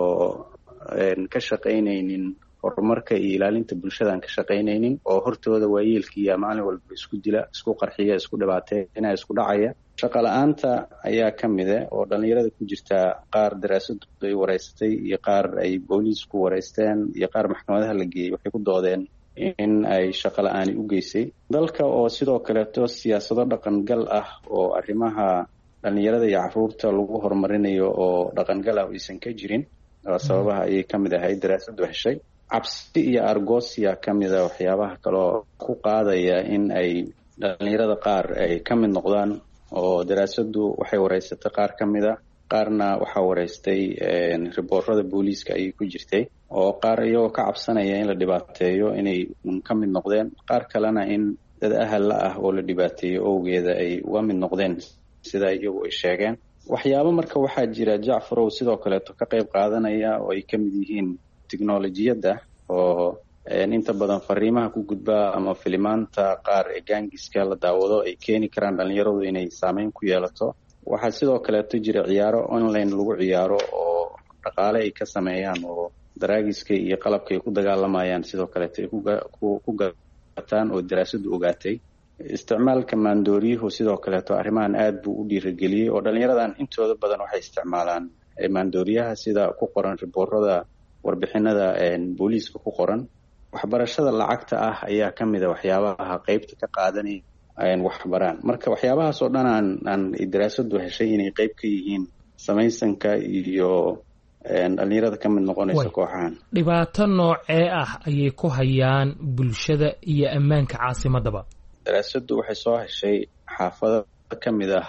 ka shaqaynaynin, horumarka iyo ilaalinta bulshada aan ka shaqaynaynin, oo hortooda waayeelkiiya maalin walba isku dila, isku qarxiya, isku dhibaateynaya, isku dhacaya. shaqo la-aanta ayaa ka mide oo dhalinyarada ku jirta qaar daraasadu ay wareysatay iyo qaar ay booliisku wareysteen iyo qaar maxkamadaha la geeyey, waxay ku doodeen in ay shaqo la-aani u geysay. dalka oo sidoo kaleeto siyaasado dhaqangal ah oo arrimaha dhalinyarada iyo caruurta lagu horumarinayo oo dhaqangal ah aysan ka jirin, sababaha ayay ka mid ahayd daraasadu heshay. cabsi iyo argosiya ka mida waxyaabaha kaloo ku qaadaya in ay dhalinyarada qaar ay ka mid noqdaan, oo daraasadu waxay wareysatay qaar ka mid a, qaarna waxaa wareystay riboorada booliiska ayay ku jirtay, oo qaar iyagoo ka cabsanaya in la dhibaateeyo inay ka mid noqdeen, qaar kalena in dad ahal la ah oo la dhibaateeyo owgeeda ay uga mid noqdeen sida iyagu ay sheegeen. waxyaabo marka waxaa jira Jacfarow sidoo kaleeto ka qayb qaadanaya oo ay ka mid yihiin tiknolojiyadda oo inta badan fariimaha ku gudba ama filimaanta qaar ee gaangiska la daawado ay keeni karaan dhalinyaradu inay saameyn ku yeelato. waxaa sidoo kaleeto jira ciyaaro online lagu ciyaaro oo dhaqaale ay ka sameeyaan, oo daraagiska iyo qalabka ay ku dagaalamayaan sidoo kaleeto ay ku gataan, oo daraasadu ogaatay. isticmaalka maandooriyuhu sidoo kaleeto arrimahan aad buu u dhiirigeliyey, oo dhalinyaradan intooda badan waxay isticmaalaan maandooriyaha sida ku qoran riboorada warbixinada booliiska ku qoran. waxbarashada lacagta ah ayaa ka mid a waxyaabaha qaybta ka qaadanaya waxbaraan. Marka waxyaabahaas oo dhan aan daraasadu heshay inay qayb ka yihiin samaysanka iyo dhalinyarada ka mid noqonaysa kooxahan. Dhibaato noocee ah ayay ku hayaan bulshada iyo ammaanka caasimadaba? Daraasadu waxay soo heshay xaafado ka mid ah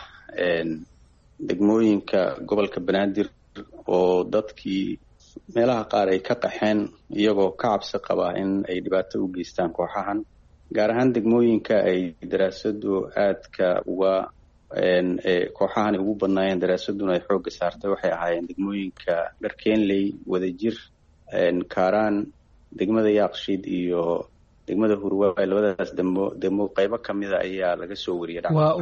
degmooyinka gobolka Banaadir oo dadkii meelaha qaar ay ka qaxeen iyagoo ka cabsi qaba in ay dhibaato u geystaan kooxahan, gaar ahaan degmooyinka ay daraasadu aadka uga kooxahan ugu badnaayeen. daraasaduna ay xoogga saartay waxay ahaayeen degmooyinka Dharkeenley, Wadajir, Kaaraan, degmada Yaaqshiid iyo degmada Hurwaay. labadaas degmo qaybo ka mid a ayaa laga soo wariyay.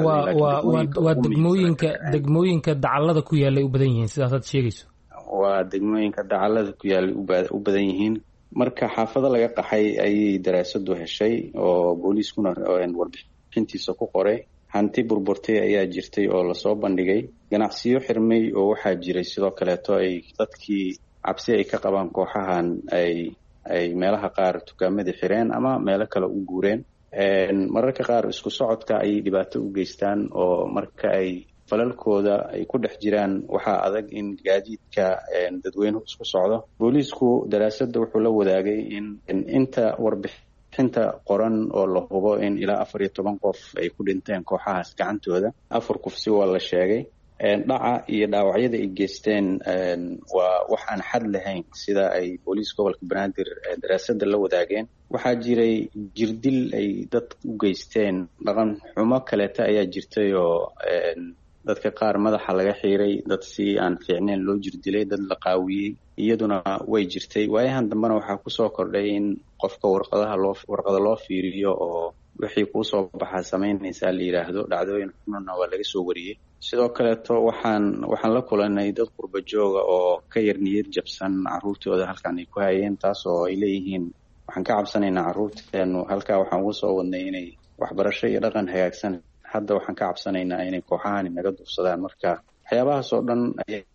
waa degmooyinka dacallada ku yaallay u badan yihiin sidaas aad sheegayso. waa degmooyinka dacallada ku yaallay u badan yihiin. marka xaafado laga qaxay ayay daraasadu heshay oo booliiskuna warbixintiisa ku qoray. hanti burburtay ayaa jirtay oo lasoo bandhigay. ganacsiyo xirmay oo waxaa jiray sidoo kaleeto ay dadkii cabsi ay ka qabaan kooxahan ay meelaha qaar tukaamadii xireen ama meelo kale u guureen. mararka qaar isku socodka ayay dhibaato u geystaan oo marka ay falalkooda ay ku dhex jiraan waxaa adag in gaadiidka dadweynuhu isku socdo. booliisku daraasadda wuxuu la wadaagay in inta warbixinta qoran oo la hubo in ilaa 14 qof ay ku dhinteen kooxahaas gacantooda. 4 kufsi waa la sheegay. dhaca iyo dhaawacyada ay geysteen waa wax aan xad lahayn sida ay booliiska gobolka Banaadir daraasadda la wadaageen. waxaa jiray jirdil ay dad u geysteen. dhaqan xumo kaleeta ayaa jirtay oo dadka qaar madaxa laga xiiray, dad si aan fiicneen loo jirdilay, dad la qaawiyey iyaduna way jirtay. waayahan dambena waxaa kusoo kordhay in qofka warqada loo fiiriyo oo wixii kuusoo baxaa samaynaysaa la yidhaahdo. dhacdooyin xununa waa laga soo wariyey. sidoo kaleeto waxaan la kulanay dad qurba jooga oo ka yar niyad jabsan carruurtooda halkan ay ku hayeen, taas oo ay leeyihiin waxaan ka cabsanaynaa carruurteenu halkaa waxaan uga soo wadnay inay waxbarasho iyo dhaqan hagaagsan, hadda waxaan ka cabsanaynaa inay kooxahani naga duufsadaan. marka waxyaabahaas oo dhan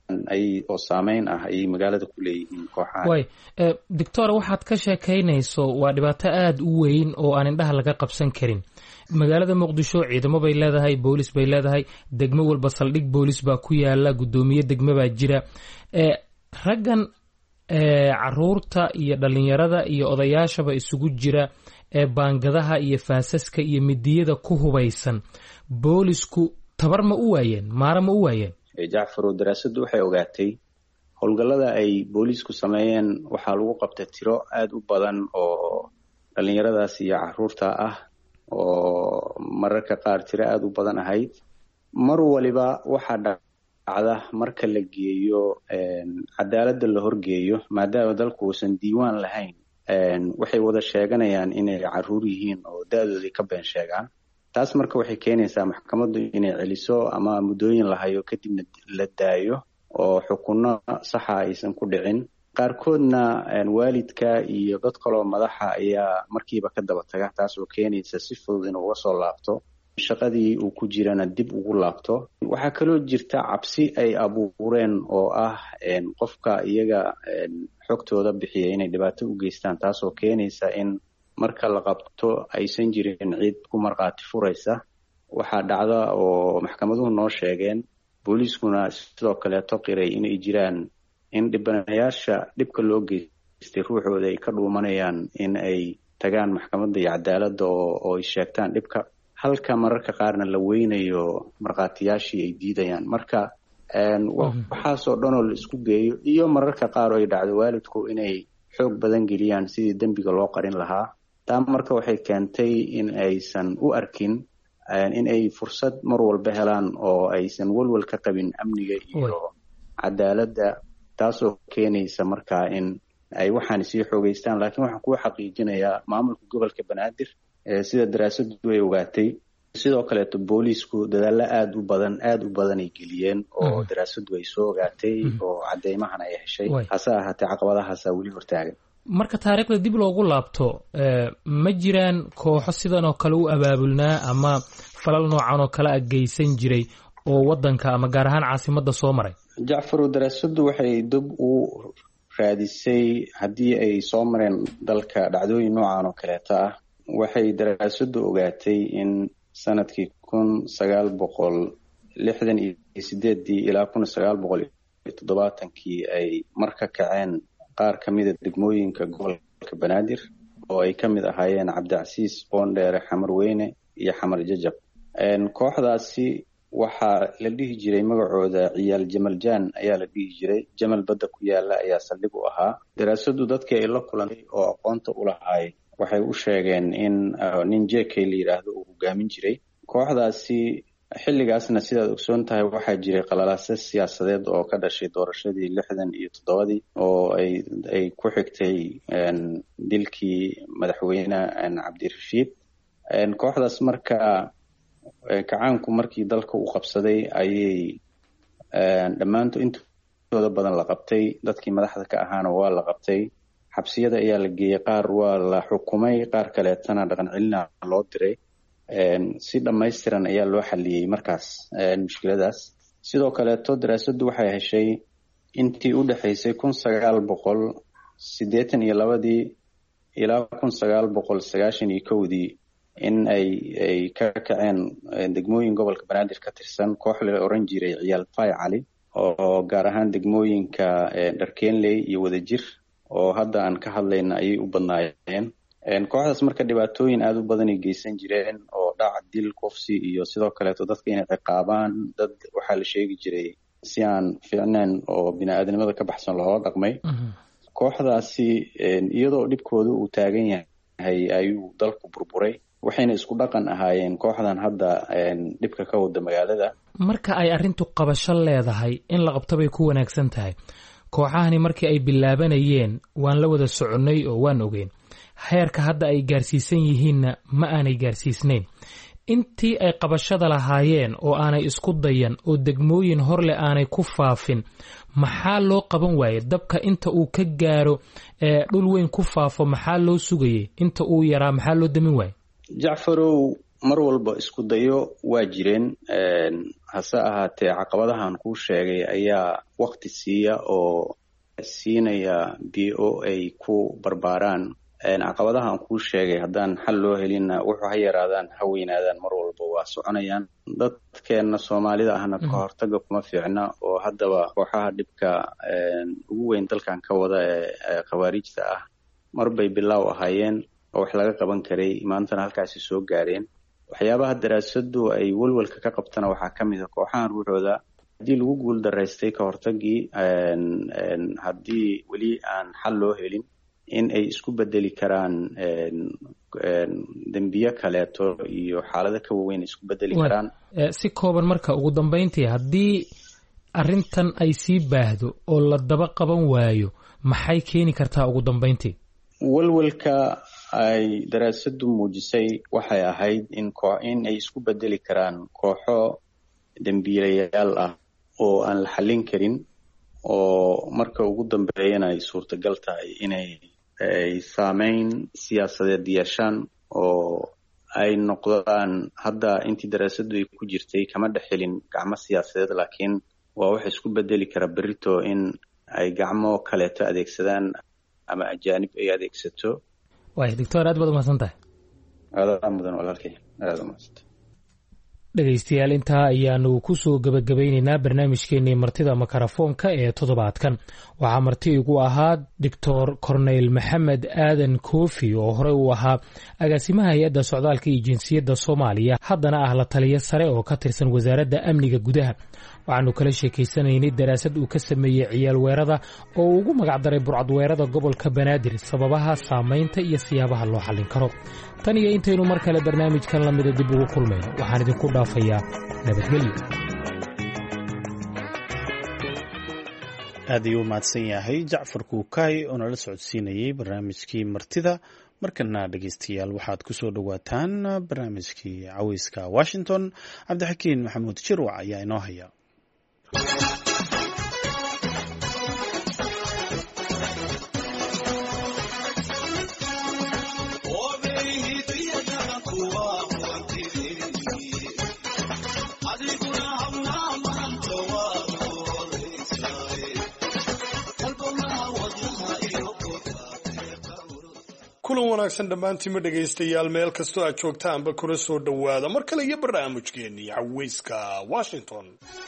oo saameyn ah ayay magaalada ku leeyihiin kooxahan. doctor, waxaad ka sheekaynayso waa dhibaato aada u weyn oo aan indhaha laga qabsan karin. magaalada Muqdisho ciidamo bay leedahay, boolis bay leedahay, degmo walba saldhig boolis baa ku yaala, gudoomiye degmo baa jira. raggan caruurta iyo dhalinyarada iyo odayaashaba isugu jira baangadaha iyo faasaska iyo midiyada ku hubaysan, boolisku tabar ma u waayeen, maara ma u waayeen? Jacfarow, daraasadu waxay ogaatay howlgallada ay boolisku sameeyeen waxaa lagu qabtay tiro aada u badan oo dhalinyaradaas iyo caruurta ah, oo mararka qaar tiro aada u badan ahayd. mar waliba waxaa dhacda marka la geeyo cadaaladda la horgeeyo, maadaama dalku uusan diiwaan lahayn, waxay wada sheeganayaan inay caruur yihiin oo da-doodii ka been sheegaan. taas marka waxay keenaysaa maxkamaddu inay celiso ama muddooyin la hayo kadibna la daayo oo xukunno saxa aysan ku dhicin. qaarkoodna waalidka iyo dad kaloo madaxa ayaa markiiba ka daba taga, taas oo keenaysa si fudud inuu uga soo laabto shaqadii uu ku jirana dib ugu laabto. waxaa kaloo jirta cabsi ay abuureen oo ah qofka iyaga xogtooda bixiya inay dhibaato u geystaan, taas oo keenaysa in marka la qabto aysan jirin cid ku markhaati furaysa. waxaa dhacda oo maxkamaduhu noo sheegeen, booliiskuna sidoo kaleeto qiray inay jiraan in dhibanayaasha dhibka loo geystay ruuxooda ay ka dhuumanayaan in ay tagaan maxkamadda iyo cadaaladda oo ay sheegtaan dhibka, halka mararka qaarna la weynayo markhaatiyaashii ay diidayaan. marka waxaasoo dhan oo la isku geeyo iyo mararka qaar oo ay dhacdo waalidku inay xoog badan geliyaan sidii dembiga loo qarin lahaa. taa marka waxay keentay in aysan u arkin in ay fursad mar walba helaan oo aysan walwal ka qabin amniga iyo cadaaladda, taasoo keenaysa markaa in ay waxaan sii xoogeystaan. laakiin waxaan kuwa xaqiijinayaa maamulka gobolka Banaadir sida daraasadu ay ogaatay, sidoo kaleeto booliisku dadaalo aada u badan ay geliyeen oo daraasadu ay soo ogaatay oo cadeymahana ay heshay. hase ahaatee caqabadahaasaa weli hortaagan. marka taariikhda dib loogu laabto, ma jiraan kooxo sidan oo kale u abaabulnaa ama falal noocan oo kale a geysan jiray oo wadanka ama gaar ahaan caasimadda soo maray? Jacfarow, daraasadu waxay dib u raadisay haddii ay soo mareen dalka dhacdooyin noocan oo kaleeta ah waxay daraasadu ogaatay in sanadkii 1968 ilaa 1970 ay marka kaceen qaar ka mid ah degmooyinka gobolka Banaadir oo ay ka mid ahaayeen Cabdicasiis, Boondheere, Xamar Weyne iyo Xamar Jajab. Kooxdaasi waxaa la dhihi jiray magacooda Ciyaal Jamal Jaan ayaa la dhihi jiray. Jamal badda ku yaala ayaa saldhig u ahaa. Daraasadu dadkii ay la kulantay oo aqoonta u lahaay waxay u sheegeen in nin JK la yiraahdo uu hogaamin jiray. Kooxdaasi xilligaasna sidaad ogsoon tahay waxaa jiray qalalaase siyaasadeed oo ka dhashay doorashadii 67 oo ay ku xigtay dilkii madaxweyne Cabdirashiid. Kooxdaas marka kacaanku markii dalka uu qabsaday ayay dhammaantood intooda badan la qabtay. Dadkii madaxda ka ahaana waa la qabtay, xabsiyada ayaa la geeyey, qaar waa la xukumay, qaar kaleetana dhaqan celina loo diray. Si dhammaystiran ayaa loo xaliyey markaas mushkiladaas. Sidoo kaleeto daraasadu waxay heshay intii u dhaxaysay 1982 ilaa 1991 in ay ka kaceen degmooyin gobolka Banaadir ka tirsan koox la oran jiray Ciyaal Fay Cali oo gaar ahaan degmooyinka Dharkeenley iyo Wadajir oo hadda aan ka hadlayna ayay u badnaayeen. Kooxdaas marka dhibaatooyin aad u badan ay geysan jireen oo dhac, dil, kufsi iyo sidoo kaleeto dadka inay ciqaabaan. Dad waxaa la sheegi jiray si aan fiicnayn oo bini'aadanimada ka baxsan looga dhaqmay. Kooxdaasi iyadoo dhibkooda uu taagan yahay ayuu dalku burburay, waxayna isku dhaqan ahaayeen kooxdan hadda dhibka ka wada magaalada. Marka ay arrintu qabasho leedahay in la qabto bay ku wanaagsan tahay. Kooxahani markii ay bilaabanayeen waan la wada soconnay oo waan ogeyn. Heerka hadda ay gaarsiisan yihiinna ma aanay gaarsiisnayn. Intii ay qabashada lahaayeen oo aanay isku dayan oo degmooyin horle aanay ku faafin, maxaa loo qaban waayay? Dabka inta uu ka gaaro dhul weyn ku faafo maxaa loo sugayay? Inta uu yaraa maxaa loo damin waayay? Jacfarow, mar walba isku dayo waa jireen, hase ahaatee caqabadahan kuu sheegay ayaa waqti siiya oo siinaya BO ay ku barbaaraan. Caqabadahan kuu sheegay haddaan xal loo helinna wuxuu ha yaraadaan ha weynaadaan mar walba waa soconayaan. Dadkeena Soomaalida ahna ka hortaga kuma fiicna oo haddaba kooxaha dhibka ugu weyn dalkan ka wada ee khawaarijta ah marbay bilaaw ahaayeen oo wax laga qaban karay, maantana halkaasi soo gaareen. Waxyaabaha daraasadu ay walwalka ka qabtana waxaa ka mid ah kooxahan ruuxooda haddii lagu guul daraystay ka hortagii haddii weli aan xal loo helin in ay isku bedeli karaan dembiye kaleeto iyo xaalado ka waaweyn isku bedeli karaan. Si kooban marka ugu dambeyntii haddii arrintan ay sii baahdo oo la daba qaban waayo maxay keeni kartaa ugu dambeyntii? Walwalka ay daraasadu muujisay waxay ahayd in ay isku bedeli karaan kooxo dembiilayaal ah oo aan la xallin karin, oo marka ugu dambeeyana ay suurtagal tahay inay saameyn siyaasadeed yeeshaan oo ay noqdaan. Hadda intii daraasadu ay ku jirtay kama dhexelin gacmo siyaasadeed, laakiin waa wax isku bedeli kara berito in ay gacmo kaleeto adeegsadaan ama ajaanib ay adeegsato. Waay doctor, aad baad umahadsantahay. Aad mudan walaalkay, aad umahadsantahay. dhegaystayaal intaa ayaanu ku soo gabagabaynaynaa barnaamijkeenii martida makarafoonka ee toddobaadkan. waxaa marti igu ahaa doctor corneyl maxamed aadan koofi oo horey uu ahaa agaasimaha hay-adda socdaalka iyo jinsiyadda Soomaaliya, haddana ah la taliya sare oo ka tirsan wasaaradda amniga gudaha. waxaanu kala sheekaysanaynay daraasad uu ka sameeyey ciyaal weerada oo uu ugu magacdaray burcad weerada gobolka Banaadir, sababaha, saamaynta iyo siyaabaha loo xallin karo. tan iyo intaynu mar kale barnaamijkan la mida dib ugu kulmayno waxaan idinku dhaafayaa nabadgelyo. aad ayuu mahadsan yahay Jacfar Kuukay oo nala socodsiinayay barnaamijkii martida. markana dhegeystayaal waxaad ku soo dhawaataan barnaamijkii caweyska Washington. Cabdixakiin Maxamuud Jirwac ayaa inoo haya. kulan wanaagsan dhammaantiinma dhegaystayaal meel kastoo aad joogtaanba kuna soo dhowaada mar kale iyo barnaamijkeennii caweyska washington.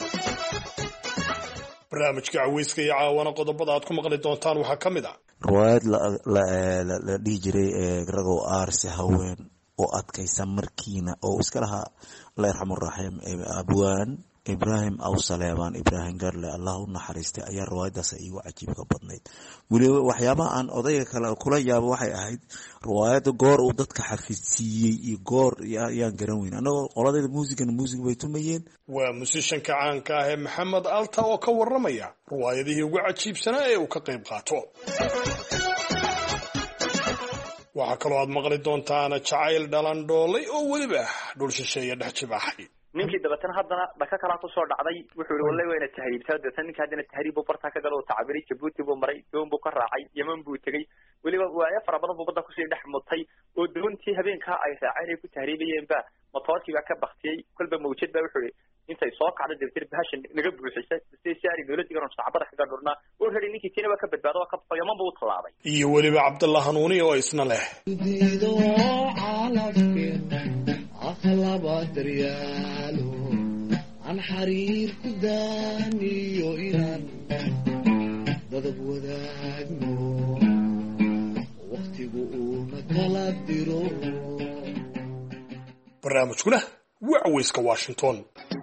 barnaamijka caweyska iyo caawana qodobada aad ku maqli doontaan waxaa ka mid ah riwaayad la dhihi jiray ragow aarse haween oo adkaysa markiina oo iska lahaa allah yarxamuraxiim abwaan ibraahim aw saleebaan ibraahim garle allah u naxariistay ayaa riwaayadaas iigu cajiibka badnayd. weliba waxyaabaha aan odayga kale kula yaabo waxay ahayd riwaayada goor uu dadka xafidsiiyey iyo goor ayaan garan weyn annagoo qoladeeda muusigana muusig bay tumayeen. waa musishanka caanka ah ee maxamed alta oo ka waramaya riwaayadihii ugu cajiibsanaa ee uu ka qayb qaato. waxaa kaloo aad maqli doontaan jacayl dhalandhoolay oo weliba dhul shisheeye dhex jibaaxay. ninkii dabeetana haddana dhaka kalaa kusoo dhacday wuxuu yihi wallahi waa ina tahriibtaa dabeetana ninka haddana tahriib buu bartaa ka galo oo tacabiray jabuuti buu maray doon buu ka raacay yeman buu tegey weliba waayo fara badan buu badda kusii dhex mutay oo doontii habeenkaa ay raaceen ay ku tahriibayeenba matoorkii baa ka baktiyey kolba mawjad baa wuxuu yihi intay soo kacda dabeetana bahashan naga buuxisay si ari dowladdigan sacbada kaga dhurnaa oo rari ninkii tiina waa ka badbaado waa ka baxo yeman buu u tallaabay. iyo weliba cabdallah hanuuni oo isna leh akhlaba daryaalo aan xariir ku daaniyo inaan dadab wadaagno waqtigu uuna kala diro. barnaamijkuna waa caweyska washington.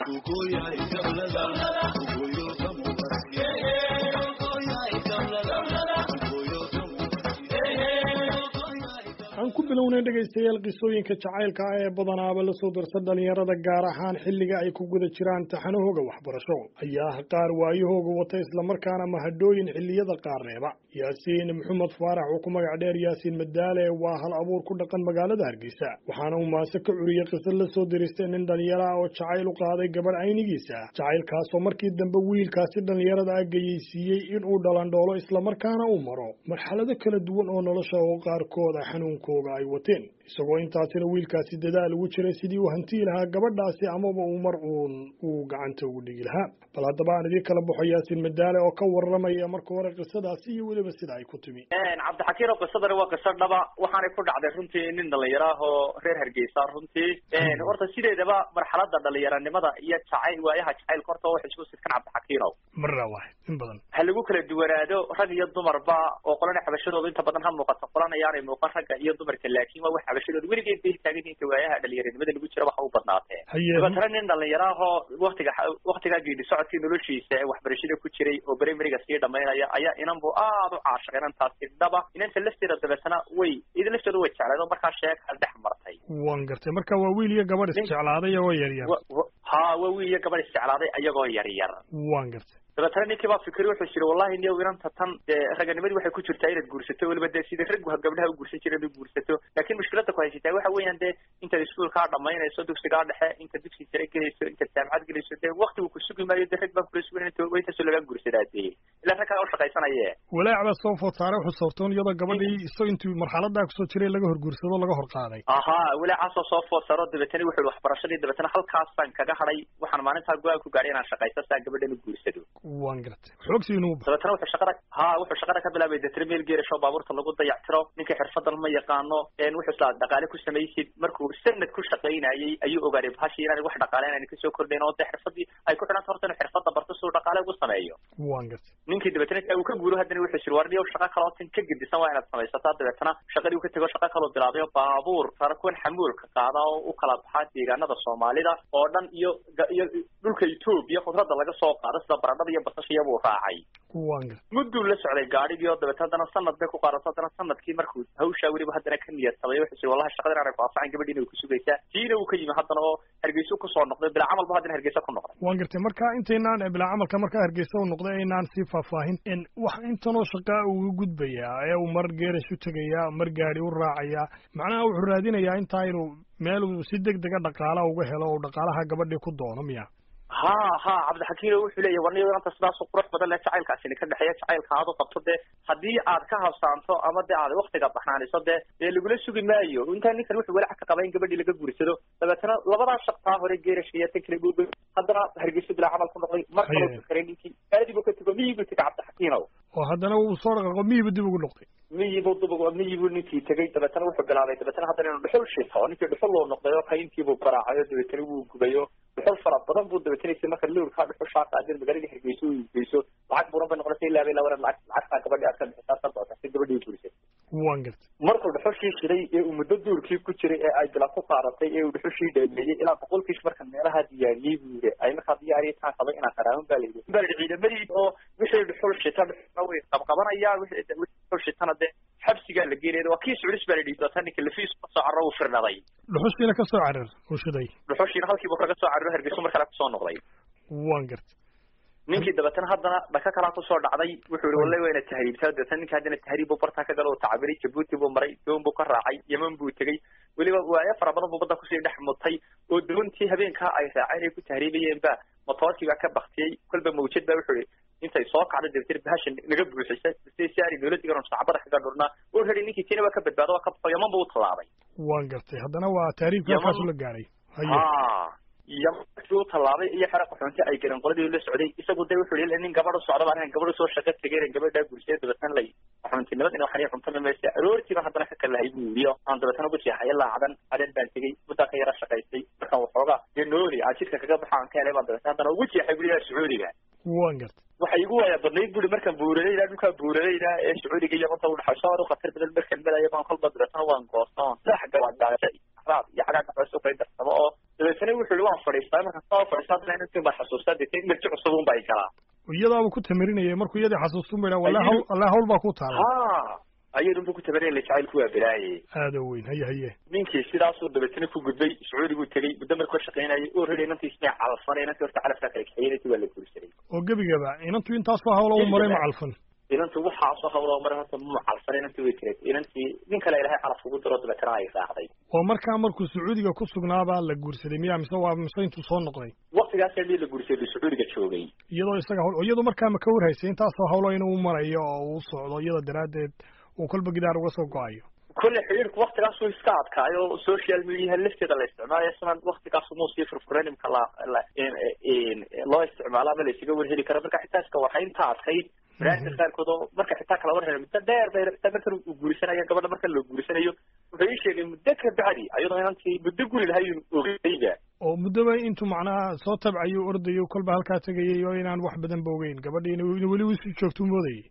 aan ku bilownay dhegaystayaal qisooyinka jacaylka ah ee badanaaba lasoo darsa dhalinyarada gaar ahaan xilliga ay ku guda jiraan taxanahooga waxbarasho ayaa qaar waayahooga wata islamarkaana mahadhooyin xilliyada qaar reeba. yaasiin maxamed faarax oo ku magac dheer yaasiin madaale waa hal abuur ku dhaqan magaalada hargeysa waxaana uu maase ka curiyey qiso lasoo diristay nin dhalinyaro ah oo jacayl u qaaday gabadh aynigiisa jacaylkaasoo markii dambe wiilkaasi dhalinyarada ah geyeysiiyey inuu dhalandhoolo islamarkaana uu maro marxalado kala duwan oo nolosha oo qaarkood ah xanuunka ay wateen isagoo intaasina wiilkaasi dadaal ugu jiray sidii uu hantii lahaa gabadhaasi amaba uu mar uun uu gacanta ugu dhigi lahaa. bal haddaba aan idin kala baxo yaasiin madaale oo ka waramaya marka hore qisadaasi iyo weliba sida ay ku timi. cabdixakiin oo qisadani waa qiso dhaba waxaanay ku dhacday runtii nin dhalinyaro ah oo reer hargeysa runtii horta sideedaba marxalada dhalinyaranimada iyo jacayl waayaha jacaylka horta wax isku sidkan cabdixakiinow marna waaxid in badan ha lagu kala duwanaado rag iyo dumarba oo qolana xabashadooda inta badan ha muuqato qolana ayaanay muuqan ragga iyo dumarka laakiin waa wax xabashadooda weligeed bay taagan inta waayaha dhalinyaranimada lagu jira waxa u badnaatee dabeetana nin dhalinyaro ah oo waqtigaa geedi socodkii noloshiisa ee waxbarashada ku jiray oo primariga sii dhamaynaya ayaa inan buu aada u caashiq inantaasi dhaba inanta lafteeda dabeetana way idin laftooda way jecleed oo markaa sheeka dhex martay. waan gartay marka waa wiil iyo gabadh isjeclaaday oo yaryar. ha waa wiil iyo gabadh isjeclaaday ayagoo yaryar. waan gartay dabeetana ninkii baa fikri wuxuu yiri wallahi niyow inanta tan raganimadii waxay ku jirtaa inaad guursato weliba dee sida raggu gabdhaha u guursan jireen u guursato laakiin mushkiladda ku haysataa waxa weeyaan dee intaad iskuulkaa dhamaynayso dugsigaa dhexe inta dugsi sare gelayso inta jaamacad gelayso dee waqtigu ku sugi maayo dee rag baa kula sugan intaasoo lagaa guursadaa dee ilaa rag kaa u shaqaysanaye. walaac baa soo food saaray wuxuu sababtoon iyadoo gabadhii isoo intuu marxaladaa kusoo jiray laga horguursado laga hor qaaday. walaacaasoo soo food saaro dabeetana wuxuu waxbarashadii dabeetana halkaasaan kaga hadhay waxaan maalintaa go-aan ku gaadhay inaan shaqaysto saa gabadhan u guursado. waan gartay xoogsiinuu dabeetana wuxuu shaqada ka bilaabay deetana meel geerasho baabuurta lagu dayactiro ninka xirfadan ma yaqaano wuxuu isla dhaqaale ku samaysid markuu sanad ku shaqaynayay ayuu ogaaday bahashii inaan wax dhaqaale inaan kasoo kordhayn oo dee xirfadii ay ku xidhanta horta inuu xirfadda barto si uu dhaqaale ugu sameeyo. waan gartay ninkii dabeetana uu ka guuro haddana wuxuu yiri warniyow shaqo kaloo tan ka gedisan waa inaad samaysataa dabeetana shaqadii uu ka tego shaqo kaloo bilaabay oo baabuur rarkuwan xamuulka qaada oo u kala baxaa deegaanada Soomaalida oo dhan iyo dhulka Itoobiya khudradda laga soo qaado sida baradhada iyo basasha buu raacay. mudduu la socday gaadhigii oo dabeetana haddana sanad bay ku qaadato haddana sanadkii markuu hawshaa weliba haddana ka niyad sabay wuxuu yiri wallahi shaqada inaan ku anfacan gabadhii inay ku sugaysaa tiina uu ka yimi haddana oo hargeysa ku soo noqday bilaa camal ba haddana hargeysa ku noqday. waan gartay marka intaynaan bilaa camalka markaa hargeysa u noqday aynaan sii faahfaahin in wax intanoo shaqaa uga gudbayaa ee uu mar geerash u tegayaa mar gaadhi u raacayaa macnaha wuxuu raadinayaa intaa inuu meel uu si degdega dhaqaala uga helo oo dhaqaalaha gabadhii ku doono miya. cabdixakiin wuxuu leeyahay warniyo inanta sidaas qurux badan leh jacaylkaasina ka dhexeeya jacaylka aad u qabto dee haddii aad ka habsaanto ama dee aad waqtiga baxnaaniso dee lagula sugi maayo intaa ninkan wuxuu walaac ka qaba in gabadhii laga guursado dabeetana labadaa shaqtaa hore geerashka iyo tan kale guuba haddana hargeysa bilaa camal ku noqday mar kaloo fikray ninkii aadi buu ka tego miyigu tega cabdixakiinow oo haddana uu soo dhaqaaqo miyibu dib ugu noqday. miyibuu ninkii tegay dabeetana wuxuu bilaabay dabeetana haddana inuu dhuxul shito ninkii dhuxul loo noqday oo kayntiibuu baraacayo dabeetana wuu gubayo dhuxul fara badan buu dabeetanaysa marka lowrkaa dhuxushaa qaadin magaalada Hargeysa uu geyso lacag buuran bay noqotay ilaa la waran lacagta gabadhii aad ka bixisaa sababta si gabadhii guurisay waan gartay markuu dhuxushii shiday ee uu muddo duurkii ku jiray ee ay bila ku qaadatay ee uu dhuxushii dheemeeyey ilaa 100 marka meelaha diyaariyey buu yiri ay markaa diyaariyay qabay inaan qaraaban baa leeyahay ciidamadii oo wixii dhuxul shita way qabqabanayaan wixii dhuxul shitana de xabsiga la geeyay waa kii Suulis baa leeyahay dadka lafiis soo carro u firnaday dhuxushiina ka soo carar oo shiday dhuxushiina halkii buu kaga soo carro Hargeysa markaa ku soo noqday waan gartay ninkii dabeetana haddana dhaka kala ku soo dhacday wuxuu yiri wallahi wayna tahriibtaa dabeetana ninka haddana tahriib uu barta ka galo tacabiri Djibouti buu maray doon buu ka raacay Yemen buu tagay waliba waa fara badan buu badda ku sii dhex mutay oo doontii habeenka ay raaceen ay ku tahriibayeen ba motorkii baa ka baxtay kulba mawjad baa wuxuu intay soo kacday dabtir bahashan naga buuxisay si ay dawladda garan saxaabada kaga dhurna oo heli ninkii kina waa ka badbaado waa ka baxay Yemen buu talaabay waan gartay haddana waa taariikhda kaas la gaaray iyo talaabay iyo xaraq xunta ay garan qoladii la socday isagu day wuxuu leeyahay nin gabadh socdo baan gabadh soo shaqo tagay gabadha guursay dabeetana lay xuntinimada inuu xariiq xunta meesha aroortiiba haddana ka kala haybuuriyo aan dabeetana ugu jeexay laacadan adan baan tagay muddo ka yara shaqaystay marka waxooga nooli ajirka kaga baxaan ka helay baan dabeetana haddana ugu jeexay buriga Sacuudiga waan gartay waxay igu waya badnayd buri markan buuradayda dhulka buuradayda ee Sacuudiga iyo inta uu dhaxasho khatar badan markan balaya baan kolba dabeetana waan goostaan sax gawaadhaashay raad iyo xagaa ka soo qeydar oo dabeetana wuxuu waan fadhiistaa marka soo fadhiistaa intii baa xasuustaa dadkii markii cusub un bay galaa iyada uu ku tamirinayay markuu iyada xasuustun bay wallahi hawl baa ku taala ayadun ku tabaray la jacayl ku abilaayay aad weyn haye ninkii sidaas uu dabeetana ku gudbay Sacuudigu tagay muddo markuu shaqeynayay oo reeray intii isna calfanay intii horta calafka kale xiyeentii waa la guursaday oo gabigaba inantu intaas soo hawlo u maray macalfan inantu waxa soo hawlo maray horta macalfan intii way tirad inantii nin kale ilaahay calaf ugu daro dabeetana ay raacday oo markuu Sacuudiga ku sugnaaba la guursaday miyaa mise waa mise intuu soo noqday waqtigaas ee la guursaday Sacuudiga joogay iyadoo isaga iyadoo markaa ma ka warhaysay intaas soo hawlo inuu marayo oo uu socdo iyada daraadeed oo kolba gidaar uga soo go'ayo kulli xiriirku waqtigaas uu iska adkaayo social media lafteeda la isticmaalayo sanad waqtigaas uu sii furfuran imka loo isticmaala ma la isaga warheli karo marka xitaa iska waxay inta adkayd raadka qaarkood oo marka xitaa kala warheli muddo dheer bay marka uu guursanayo gabadha marka loo guursanayo wuxuu sheegay muddo ka bacdi ayadoo inantii muddo guri lahayn ogeyga oo muddoba intuu macnaha soo tabcayo ordayo kolba halkaa tagayay oo inaan wax badan boogeyn gabadhiina weli uu sii joogto moodayay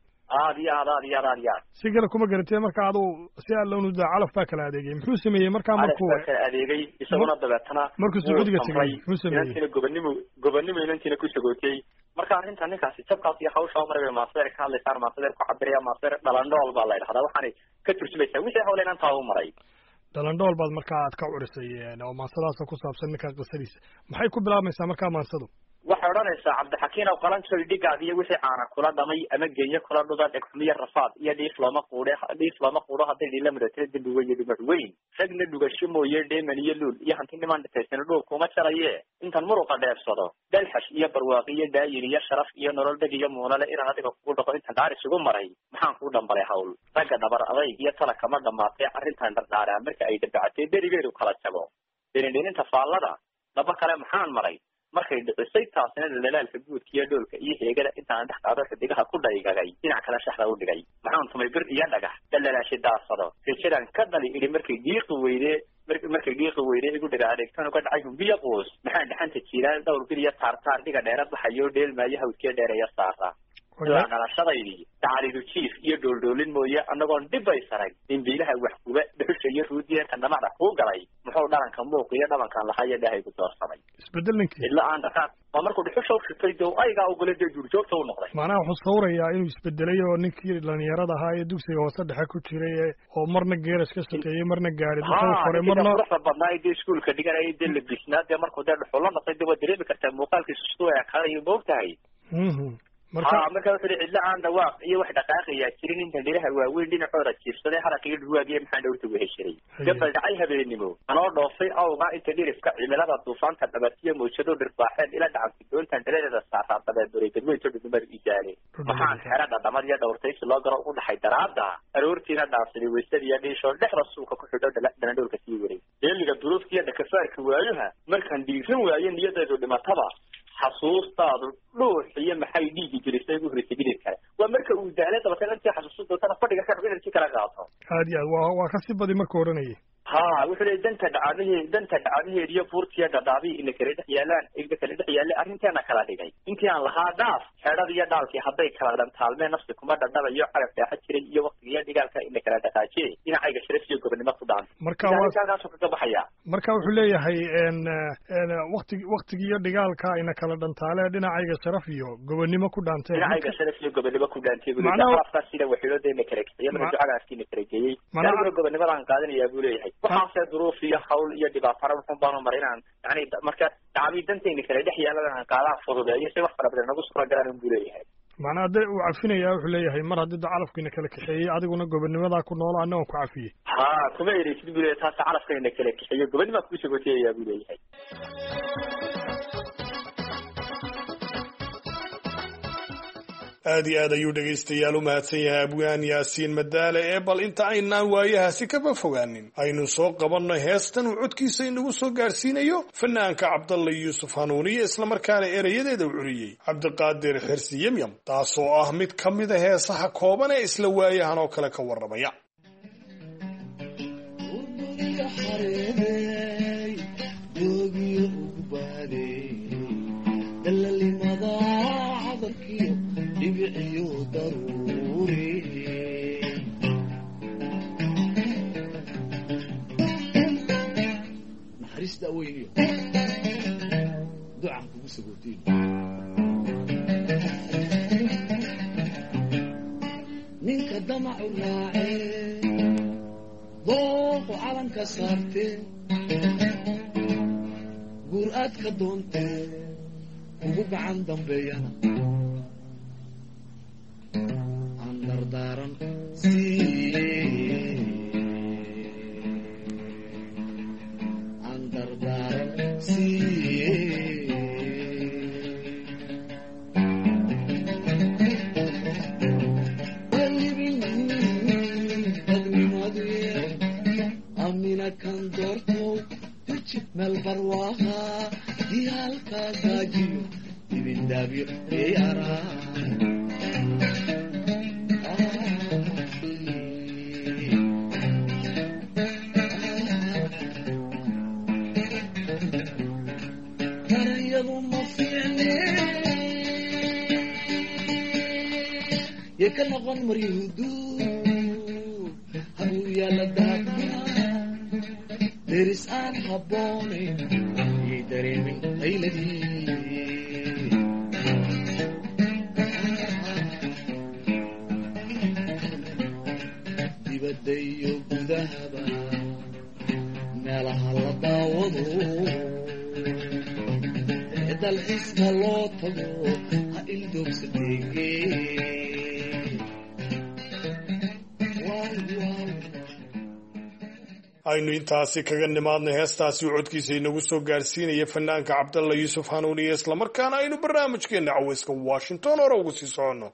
si kale kuma garantay marka adu si aad loo nudaa calaf baa kala adeegay muxuu sameeyey markaa markuu kala adeegay isaguna dabeetana markuu Sacuudiga tagay muxuu sameeyey intii gobonimo intii ku sagootay marka arrintan ninkaasi jabkaas iyo hawsha maray maaster ka hadlaysan maaster ku cabiraya maaster dhalandhool baa la yiraahdaa waxaan ka turjumaysaa wixii hawleenan taa u maray dhalandhool baad markaa aad ka curisay oo maasadaas ku saabsan ninka qisadiisa maxay ku bilaabmaysaa markaa maasadu waxay odhanaysaa Cabdixakiin oo qalanjooy dhigaad iyo wixii caana kula dhamay ama geeyo kula dhuda dhegxumiya rafaad iyo dhiif looma quudho hadday dhila mudatay dambi weyn dumar weyn ragna dhugasho mooye dheeman iyo luul iyo hanti niman dhintaysan dhuul kuma jaraye intan muruqa dheefsado dalxash iyo barwaaqi iyo daayin iyo sharaf iyo nolol dheg iyo muunale inaan adiga kugu dhaqo intan dhaar isugu maray maxaan kuu dhambalay hawl ragga dhabar adayg iyo tala kama dhammaatay arrintan dhardhaaraa marka ay dabacatay berigeedu kala jago dherindhininta faallada laba kale maxaan maray markay dhicisay taasina dalaalka guudka iyo dhoolka iyo heegada intaan dhex qaado xidigaha ku dhaygagay dhinac kale shaxda u dhigay maxaan tumay bir iyo dhagax dalalaashay daasado fijadan ka dali idhi markay dhiiqi weyde igu dhiga adeegtan uga dhacay humbiya quus maxaan dhaxanta jiiraan dhowr bir iyo taartaar dhiga dheera baxayo dheelmaayo hawdkee dheereeya saara ilaa dhalashadaydii dacalidu jiif iyo dhooldhoolin mooye annagoon dhibbay sarag dimbiilaha wax guba dhuxusha iyo ruudiyeenta dhamacda kuu galay muxuu dhalanka muuq iyo dhabankan lahayo dhahay ku doorsamay isbedelninkii ila aan dhaqaaq waa markuu dhuxusha u shitay dee aygaa ogole dee duurjoogta u noqday macnaha wuxuu sawrayaa inuu isbedelay oo ninkii dhalinyarada ahaa ee dugsiga hoose dhexe ku jiray oo marna geeras ka shaqeeyey marna gaari duxuu koray marna quruxda badnaa dee iskuulka dhiganaya dee labisnaa dee markuu dee dhuxulla noqday dee waa dareemi kartaa muuqaalkiisu siduu ekaanayo moogtahay marka wuxuu cidla aan dhawaaq iyo wax dhaqaaqaya jirin inta dhiraha waaweyn dhinacooda jiifsaday haraq iyo dhuwaagiyo maxaan dhowrta weheshiray gabal dhacay habeenimo anoo dhoofay awga inta dhirifka cimilada duufaanta dhabatiyo mawjado dhirbaaxeen ila dhacantay doontan dhaladeeda saaraa dabeeduray dadweynto dhudumar ijaale maxaan xeradha dhamad iyo dhowrtaysi loo garo u dhaxay daraada aroortiina dhaafsaday weysadiiyo dhiishoo dhexda suuka ku xidho dhanadhowrka sii waray deeliga duruufkiiyo dhakafaarka waayuha markaan dhiiran waayo niyadeedu dhimataba xasuustaadu dhuux iyo maxay dhiigi jirisay ugu horeysay gidid kale waa marka uu daalay dabateen intii xasuustu dootana fadhiga ka xubin intii kala aad iyo aad waa kasii badi markuu odhanayay ha wuxuu leeyahay danta dhacabaheed iyo buurtiya dhadhaabi ina kala dhex yaalle arrinteena kala dhigay intii aan lahaa dhaaf xeedhada iyo dhaalkii hadday kala dhantaalmeen nafsi kuma dhadhabayo carab dheexa jiray iyo waktigiiyo dhigaalka ina kala dhaqaajiyey dhinacayga sharaf iyo gobonimo ku dhaanta markaasuu kaga baxaya marka wuxuu leeyahay waktigiiyo dhigaalka ina kala dhantaale dhinacayga sharaf iyo gobonimo ku dhaantay dhinacayga sharaf iyo gobonimo ku dhaantay calafkaas sida waxiilooda ina kala kiciyo marka ducadaas ina kala geeyey aniguna gobonimadaan qaadanayaa buu leeyahay waxaase duruuf iyo hawl iyo dhibaatana wuxuun baanu maray inaan yani marka dacbii dantayna kala dhex yaalladan aan qaadaan fududeeyo si wax fara badan nagu suura galaan buu leeyahay macnaa hadda uu cafinayaa wuxuu leeyahay mar haddii calafkiina kala kaxeeyey adiguna gobonimadaa ku noolo anna waan ku cafiyey ha kuma ereysid buu leeyahay taasa calafkayna kala kaxeeyo gobonimaa kuu sagoteyayaa buu leeyahay aad iyo aad ayuu dhegaystayaal u mahadsan yahay abwaan yaasiin madaale ee bal inta aynaan waayahaasi kaba fogaanin aynu soo qabanno heestan uu codkiisa inagu soo gaarsiinayo fanaanka cabdalla yuusuf hanuuniye islamarkaana erayadeeda u curiyey cabdiqaadir xirsi yemyam taasoo ah mid ka mida heesaha kooban ee isla waayahan oo kale ka warramaya dhibiciyo daruuri naxariista aweyniyo ducaan kugu sagootiin ninka damacu raacee dooqu calanka saartee guur aad ka doontee kugu gacan dambeeyana amina kan doortow hujib meel barwaaqa iyo halkaa gaajiyo ibindaabyo eeyaraa ka noqon maryahudu habuu yaala daabka deris aan habboonayn yay dareemin qayladii dibadda iyo gudahaba meelaha la daawado ee dalxiiska loo tago ha ildoogsadeege aynu intaasi kaga nimaadnay heestaasi uu codkiisa inagu soo gaarsiinaya fanaanka cabdalla yuusuf hanuuniye islamarkaana aynu barnaamijkeena caweyska washington hore ugu sii soconno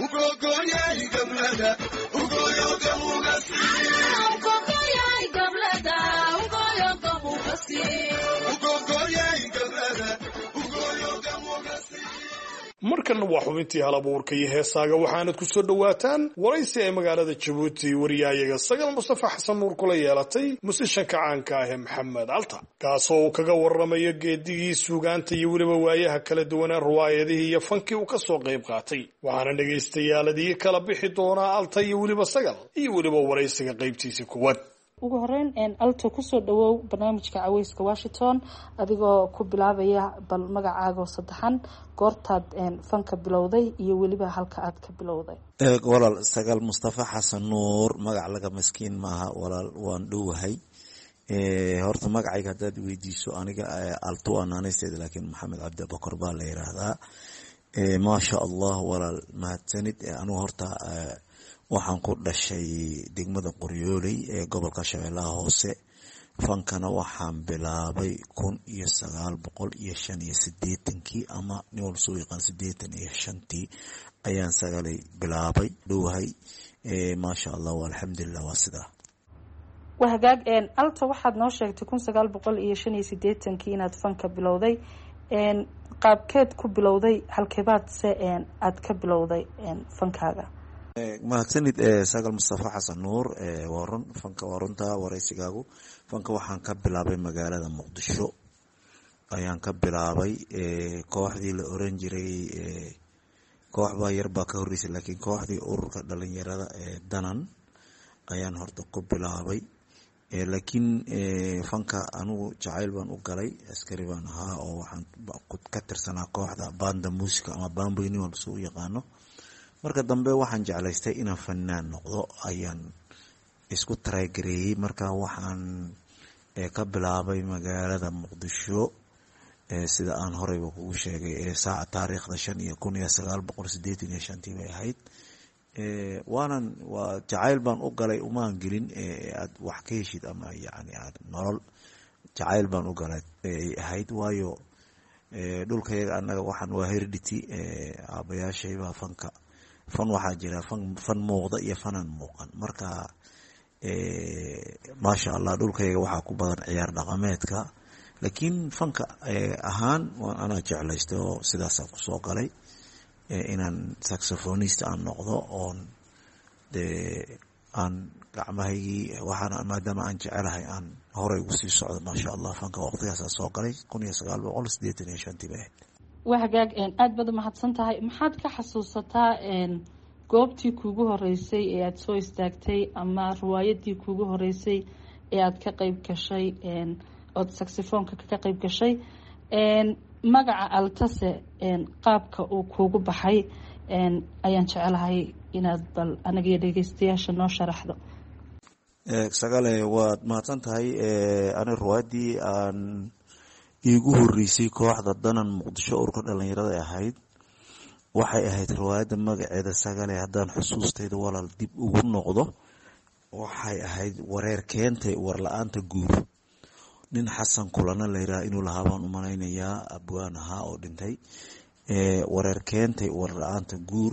markanna waa xubintii halabuurka iyo heesaaga waxaanad ku soo dhowaataan waraysi ay magaalada jabuuti wariyaayaga sagal mustafa xasan nuur kula yeelatay musishanka caanka ah ee maxamed alta kaasoo uu kaga warramayo geedigii suugaanta iyo weliba waayaha kala duwanaa riwaayadihii iyo fankii uu ka soo qayb qaatay waxaana dhagaystayaaladii kala bixi doonaa alta iyo weliba sagal iyo weliba waraysiga qaybtiisii kuwad ugu horeyn alto kusoo dhawow barnaamijka caweyska washington adigoo ku bilaabaya bal magacaago saddexan goortaad fanka bilowday iyo weliba halka aad ka bilowday walaal sagal mustafa xasan nuur magac laga maskiin maaha walaal waan dhowahay horta magacayga haddaad weydiiso aniga alto waa naanaysteeda laakiin maxamed cabdi bakor baa la yiraahdaa maasha allah walaal mahadsanid anigu horta waxaan ku dhashay degmada qoryooley ee gobolka shabeellaha hoose fankana waxaan bilaabay 1985 ama niwal soo yaqaan 85 ayaan sagalay bilaabay dhowahay maasha allah walxamdulillah waa sidaa wahagaag alta waxaad noo sheegtay 1985 inaad fanka bilowday qaabkeed ku bilowday halkeebaad se aad ka bilowday fankaaga mahadsanid sagal mustafa xasan nuur waa run fanka waa runta waraysigaagu fanka waxaan ka bilaabay magaalada muqdisho ayaan ka bilaabay kooxdii la oran jiray koox baa yar baa ka horreysay laakiin kooxdii ururka dhalinyarada danan ayaan horta ku bilaabay laakiin fanka anigu jacayl baan u galay askari baan ahaa oo waxaan ka tirsanaa kooxda banda musica ama bamboyni waan soo yaqaano marka dambe waxaan jeclaystay inaan fanaan noqdo ayaan isku taraagareeyay marka waxaan ka bilaabay magaalada muqdisho sida aan horeyba kugu sheegay saaca taariikhda 1985 bay ahayd waa jacayl baan u galay umaan gelin aad wax ka heshid ama yani aad nolol jacayl baan u galay ahayd waayo dhulkayaga annaga waxaan waa heredity aabayaashaybaa fanka fan waxaa jira fan muuqda iyo fanaan muuqan marka maasha allah dhulkayaga waxaa ku badan ciyaar dhaqameedka laakiin fanka ahaan anaa jeclaystay oo sidaasaan kusoo galay inaan saxophonist aan noqdo oon dee aan gacmahaygii waxaana maadaama aan jecelahay aan horey ugu sii socdo maasha allah fanka waqtigaasaan soo galay 1985 bay ahayd waa hagaag aad baad umahadsan tahay maxaad ka xasuusataa goobtii kuugu horeysay ee aada soo istaagtay ama riwaayadii kuugu horeysay ee aada ka qeyb gashay ood saxofoonka ka qeyb gashay magaca altase qaabka uu kuugu baxay ayaan jecelahay inaad bal anaga iyo dhegeystayaasha noo sharaxdo. sagale waad mahadsan tahay ani riwaayadii aan iigu horeysay kooxda danan muqdisho ururka dhalinyarada ahayd waxay ahayd riwaayadda magaceeda sagale haddaan xusuustayda walaal dib ugu noqdo waxay ahayd wareer keentay warla-aanta guur nin xasan kulana layiraha inuu lahaa baan u malaynayaa abwaan ahaa oo dhintay wareer keentay warla-aanta guur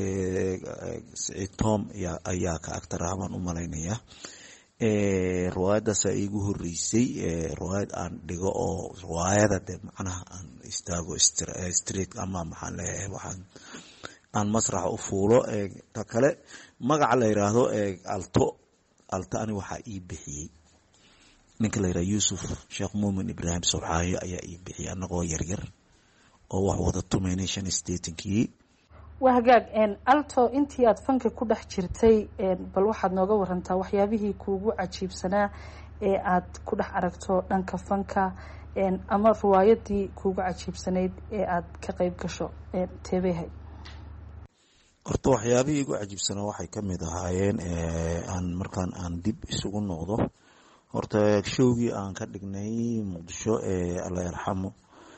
Siciid Tom ayaa ka agtar ahaa baan u malaynayaa riwaayadaasa iigu horeysay riwaayad aan dhigo oo riwaayada de macnaha aan istaago street ama maxaan leeyahay waxaan aan masraxa u fuulo ta kale magaca la yiraahdo alto ani waxaa ii bixiyey ninka la yiraahdo Yuusuf Sheekh Muumin Ibrahim Subxaayo ayaa ii bixiyay anagoo yaryar oo wax wada tumaynay 5 waa hagaag alto intii aad fanka ku dhex jirtay bal waxaad nooga warantaa waxyaabihii kuugu cajiibsanaa ee aad ku dhex aragto dhanka fanka ama riwaayadii kuugu cajiibsanayd ee aad ka qeyb gasho teebehay. horta waxyaabihii igu cajiibsanaa waxay ka mid ahaayeen aan markaan aan dib isugu noqdo horta showgii aan ka dhignay muqdisho Allah yarxamo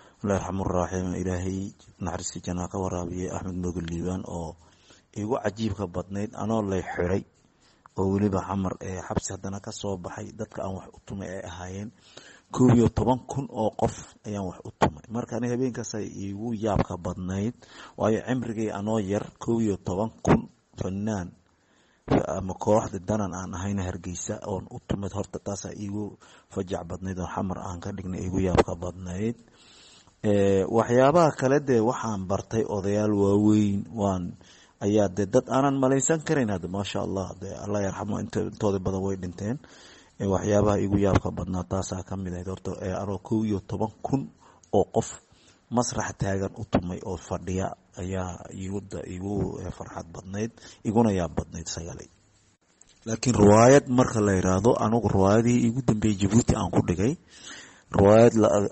raaxim ilaahay naxariista janaa ka waraabiyay Axmed Moogel Liibaan oo igu cajiibka badnayd anoo lay xiray oo weliba xamar xabsi haddana ka soo baxay dadka aan wax u tumay ay ahaayeen 11,000 oo qof ayaan wax u tumay marka ani habeenkaas ay igu yaabka badnayd waayo cimrigay anoo yar 11,000 fanaan ama kooxda danan aan ahayna Hargeysa oon u tumay horta taasa igu fajac badnayd oo xamar aan ka dhignay igu yaabka badnayd waxyaabaha kale dee waxaan bartay odayaal waaweyn ayaa dee dad aanan malaysan karin hadda maasha allah dee Allah yarxamo intooda badan way dhinteen waxyaabaha igu yaabka badnaa taasaa ka mid ahayd horta anoo 11,000 oo qof masrax taagan u tumay oo fadhiya ayaa igu farxad badnayd iguna yaab badnayd sagalay laakiin riwaayad marka la yiraahdo anigu riwaayadii igu dambeeyay Djibouti aan ku dhigay riwaayad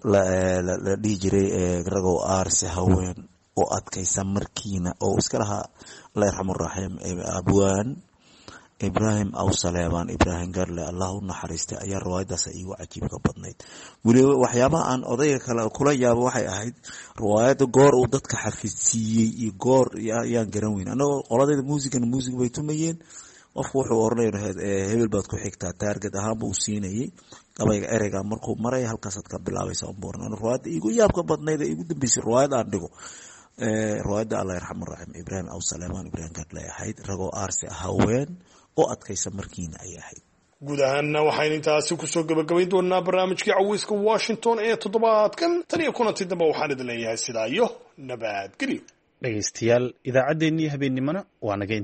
la dhihi jiray ragow aarsi haween oo adkaysan markiina oo iska lahaa Allah yarxamo raaxim abwaan Ibrahim aw Saleebaan Ibrahim Garle Allah u naxariistay ayaa riwaayadaas iigu cajiibka badnayd waliba waxyaabaha aan odayga kale kula yaabo waxay ahayd riwaayada goor uu dadka xafidsiiyey iyo goor ayaan garan weyn anagoo qoladayda muusiga bay tumayeen qofku wuxuu oranayaa hebel baad ku xigtaa target ahaan buu siinayay qabayga ereyga markuu maray halkaas aad ka bilaabaysa umboorna riwaayada iigu yaabka badnayd iigu dambeysay riwaayada aan dhigo riwaayada Allah yarxamo raaxim Ibrahim aw Saleebaan Ibrahim Garle ahayd ragoo aarsi haween oo adkaysan markiina ay ahayd. guud ahaanna waxaynu intaasi kusoo gabagabayn doonaa barnaamijkii caweyska Washington ee toddobaadkan tan iyo kulantii dambe waxaan idin leeyahay sidaa iyo nabadgelyo dhegeystayaal idaacaddeenii habeennimona waa naga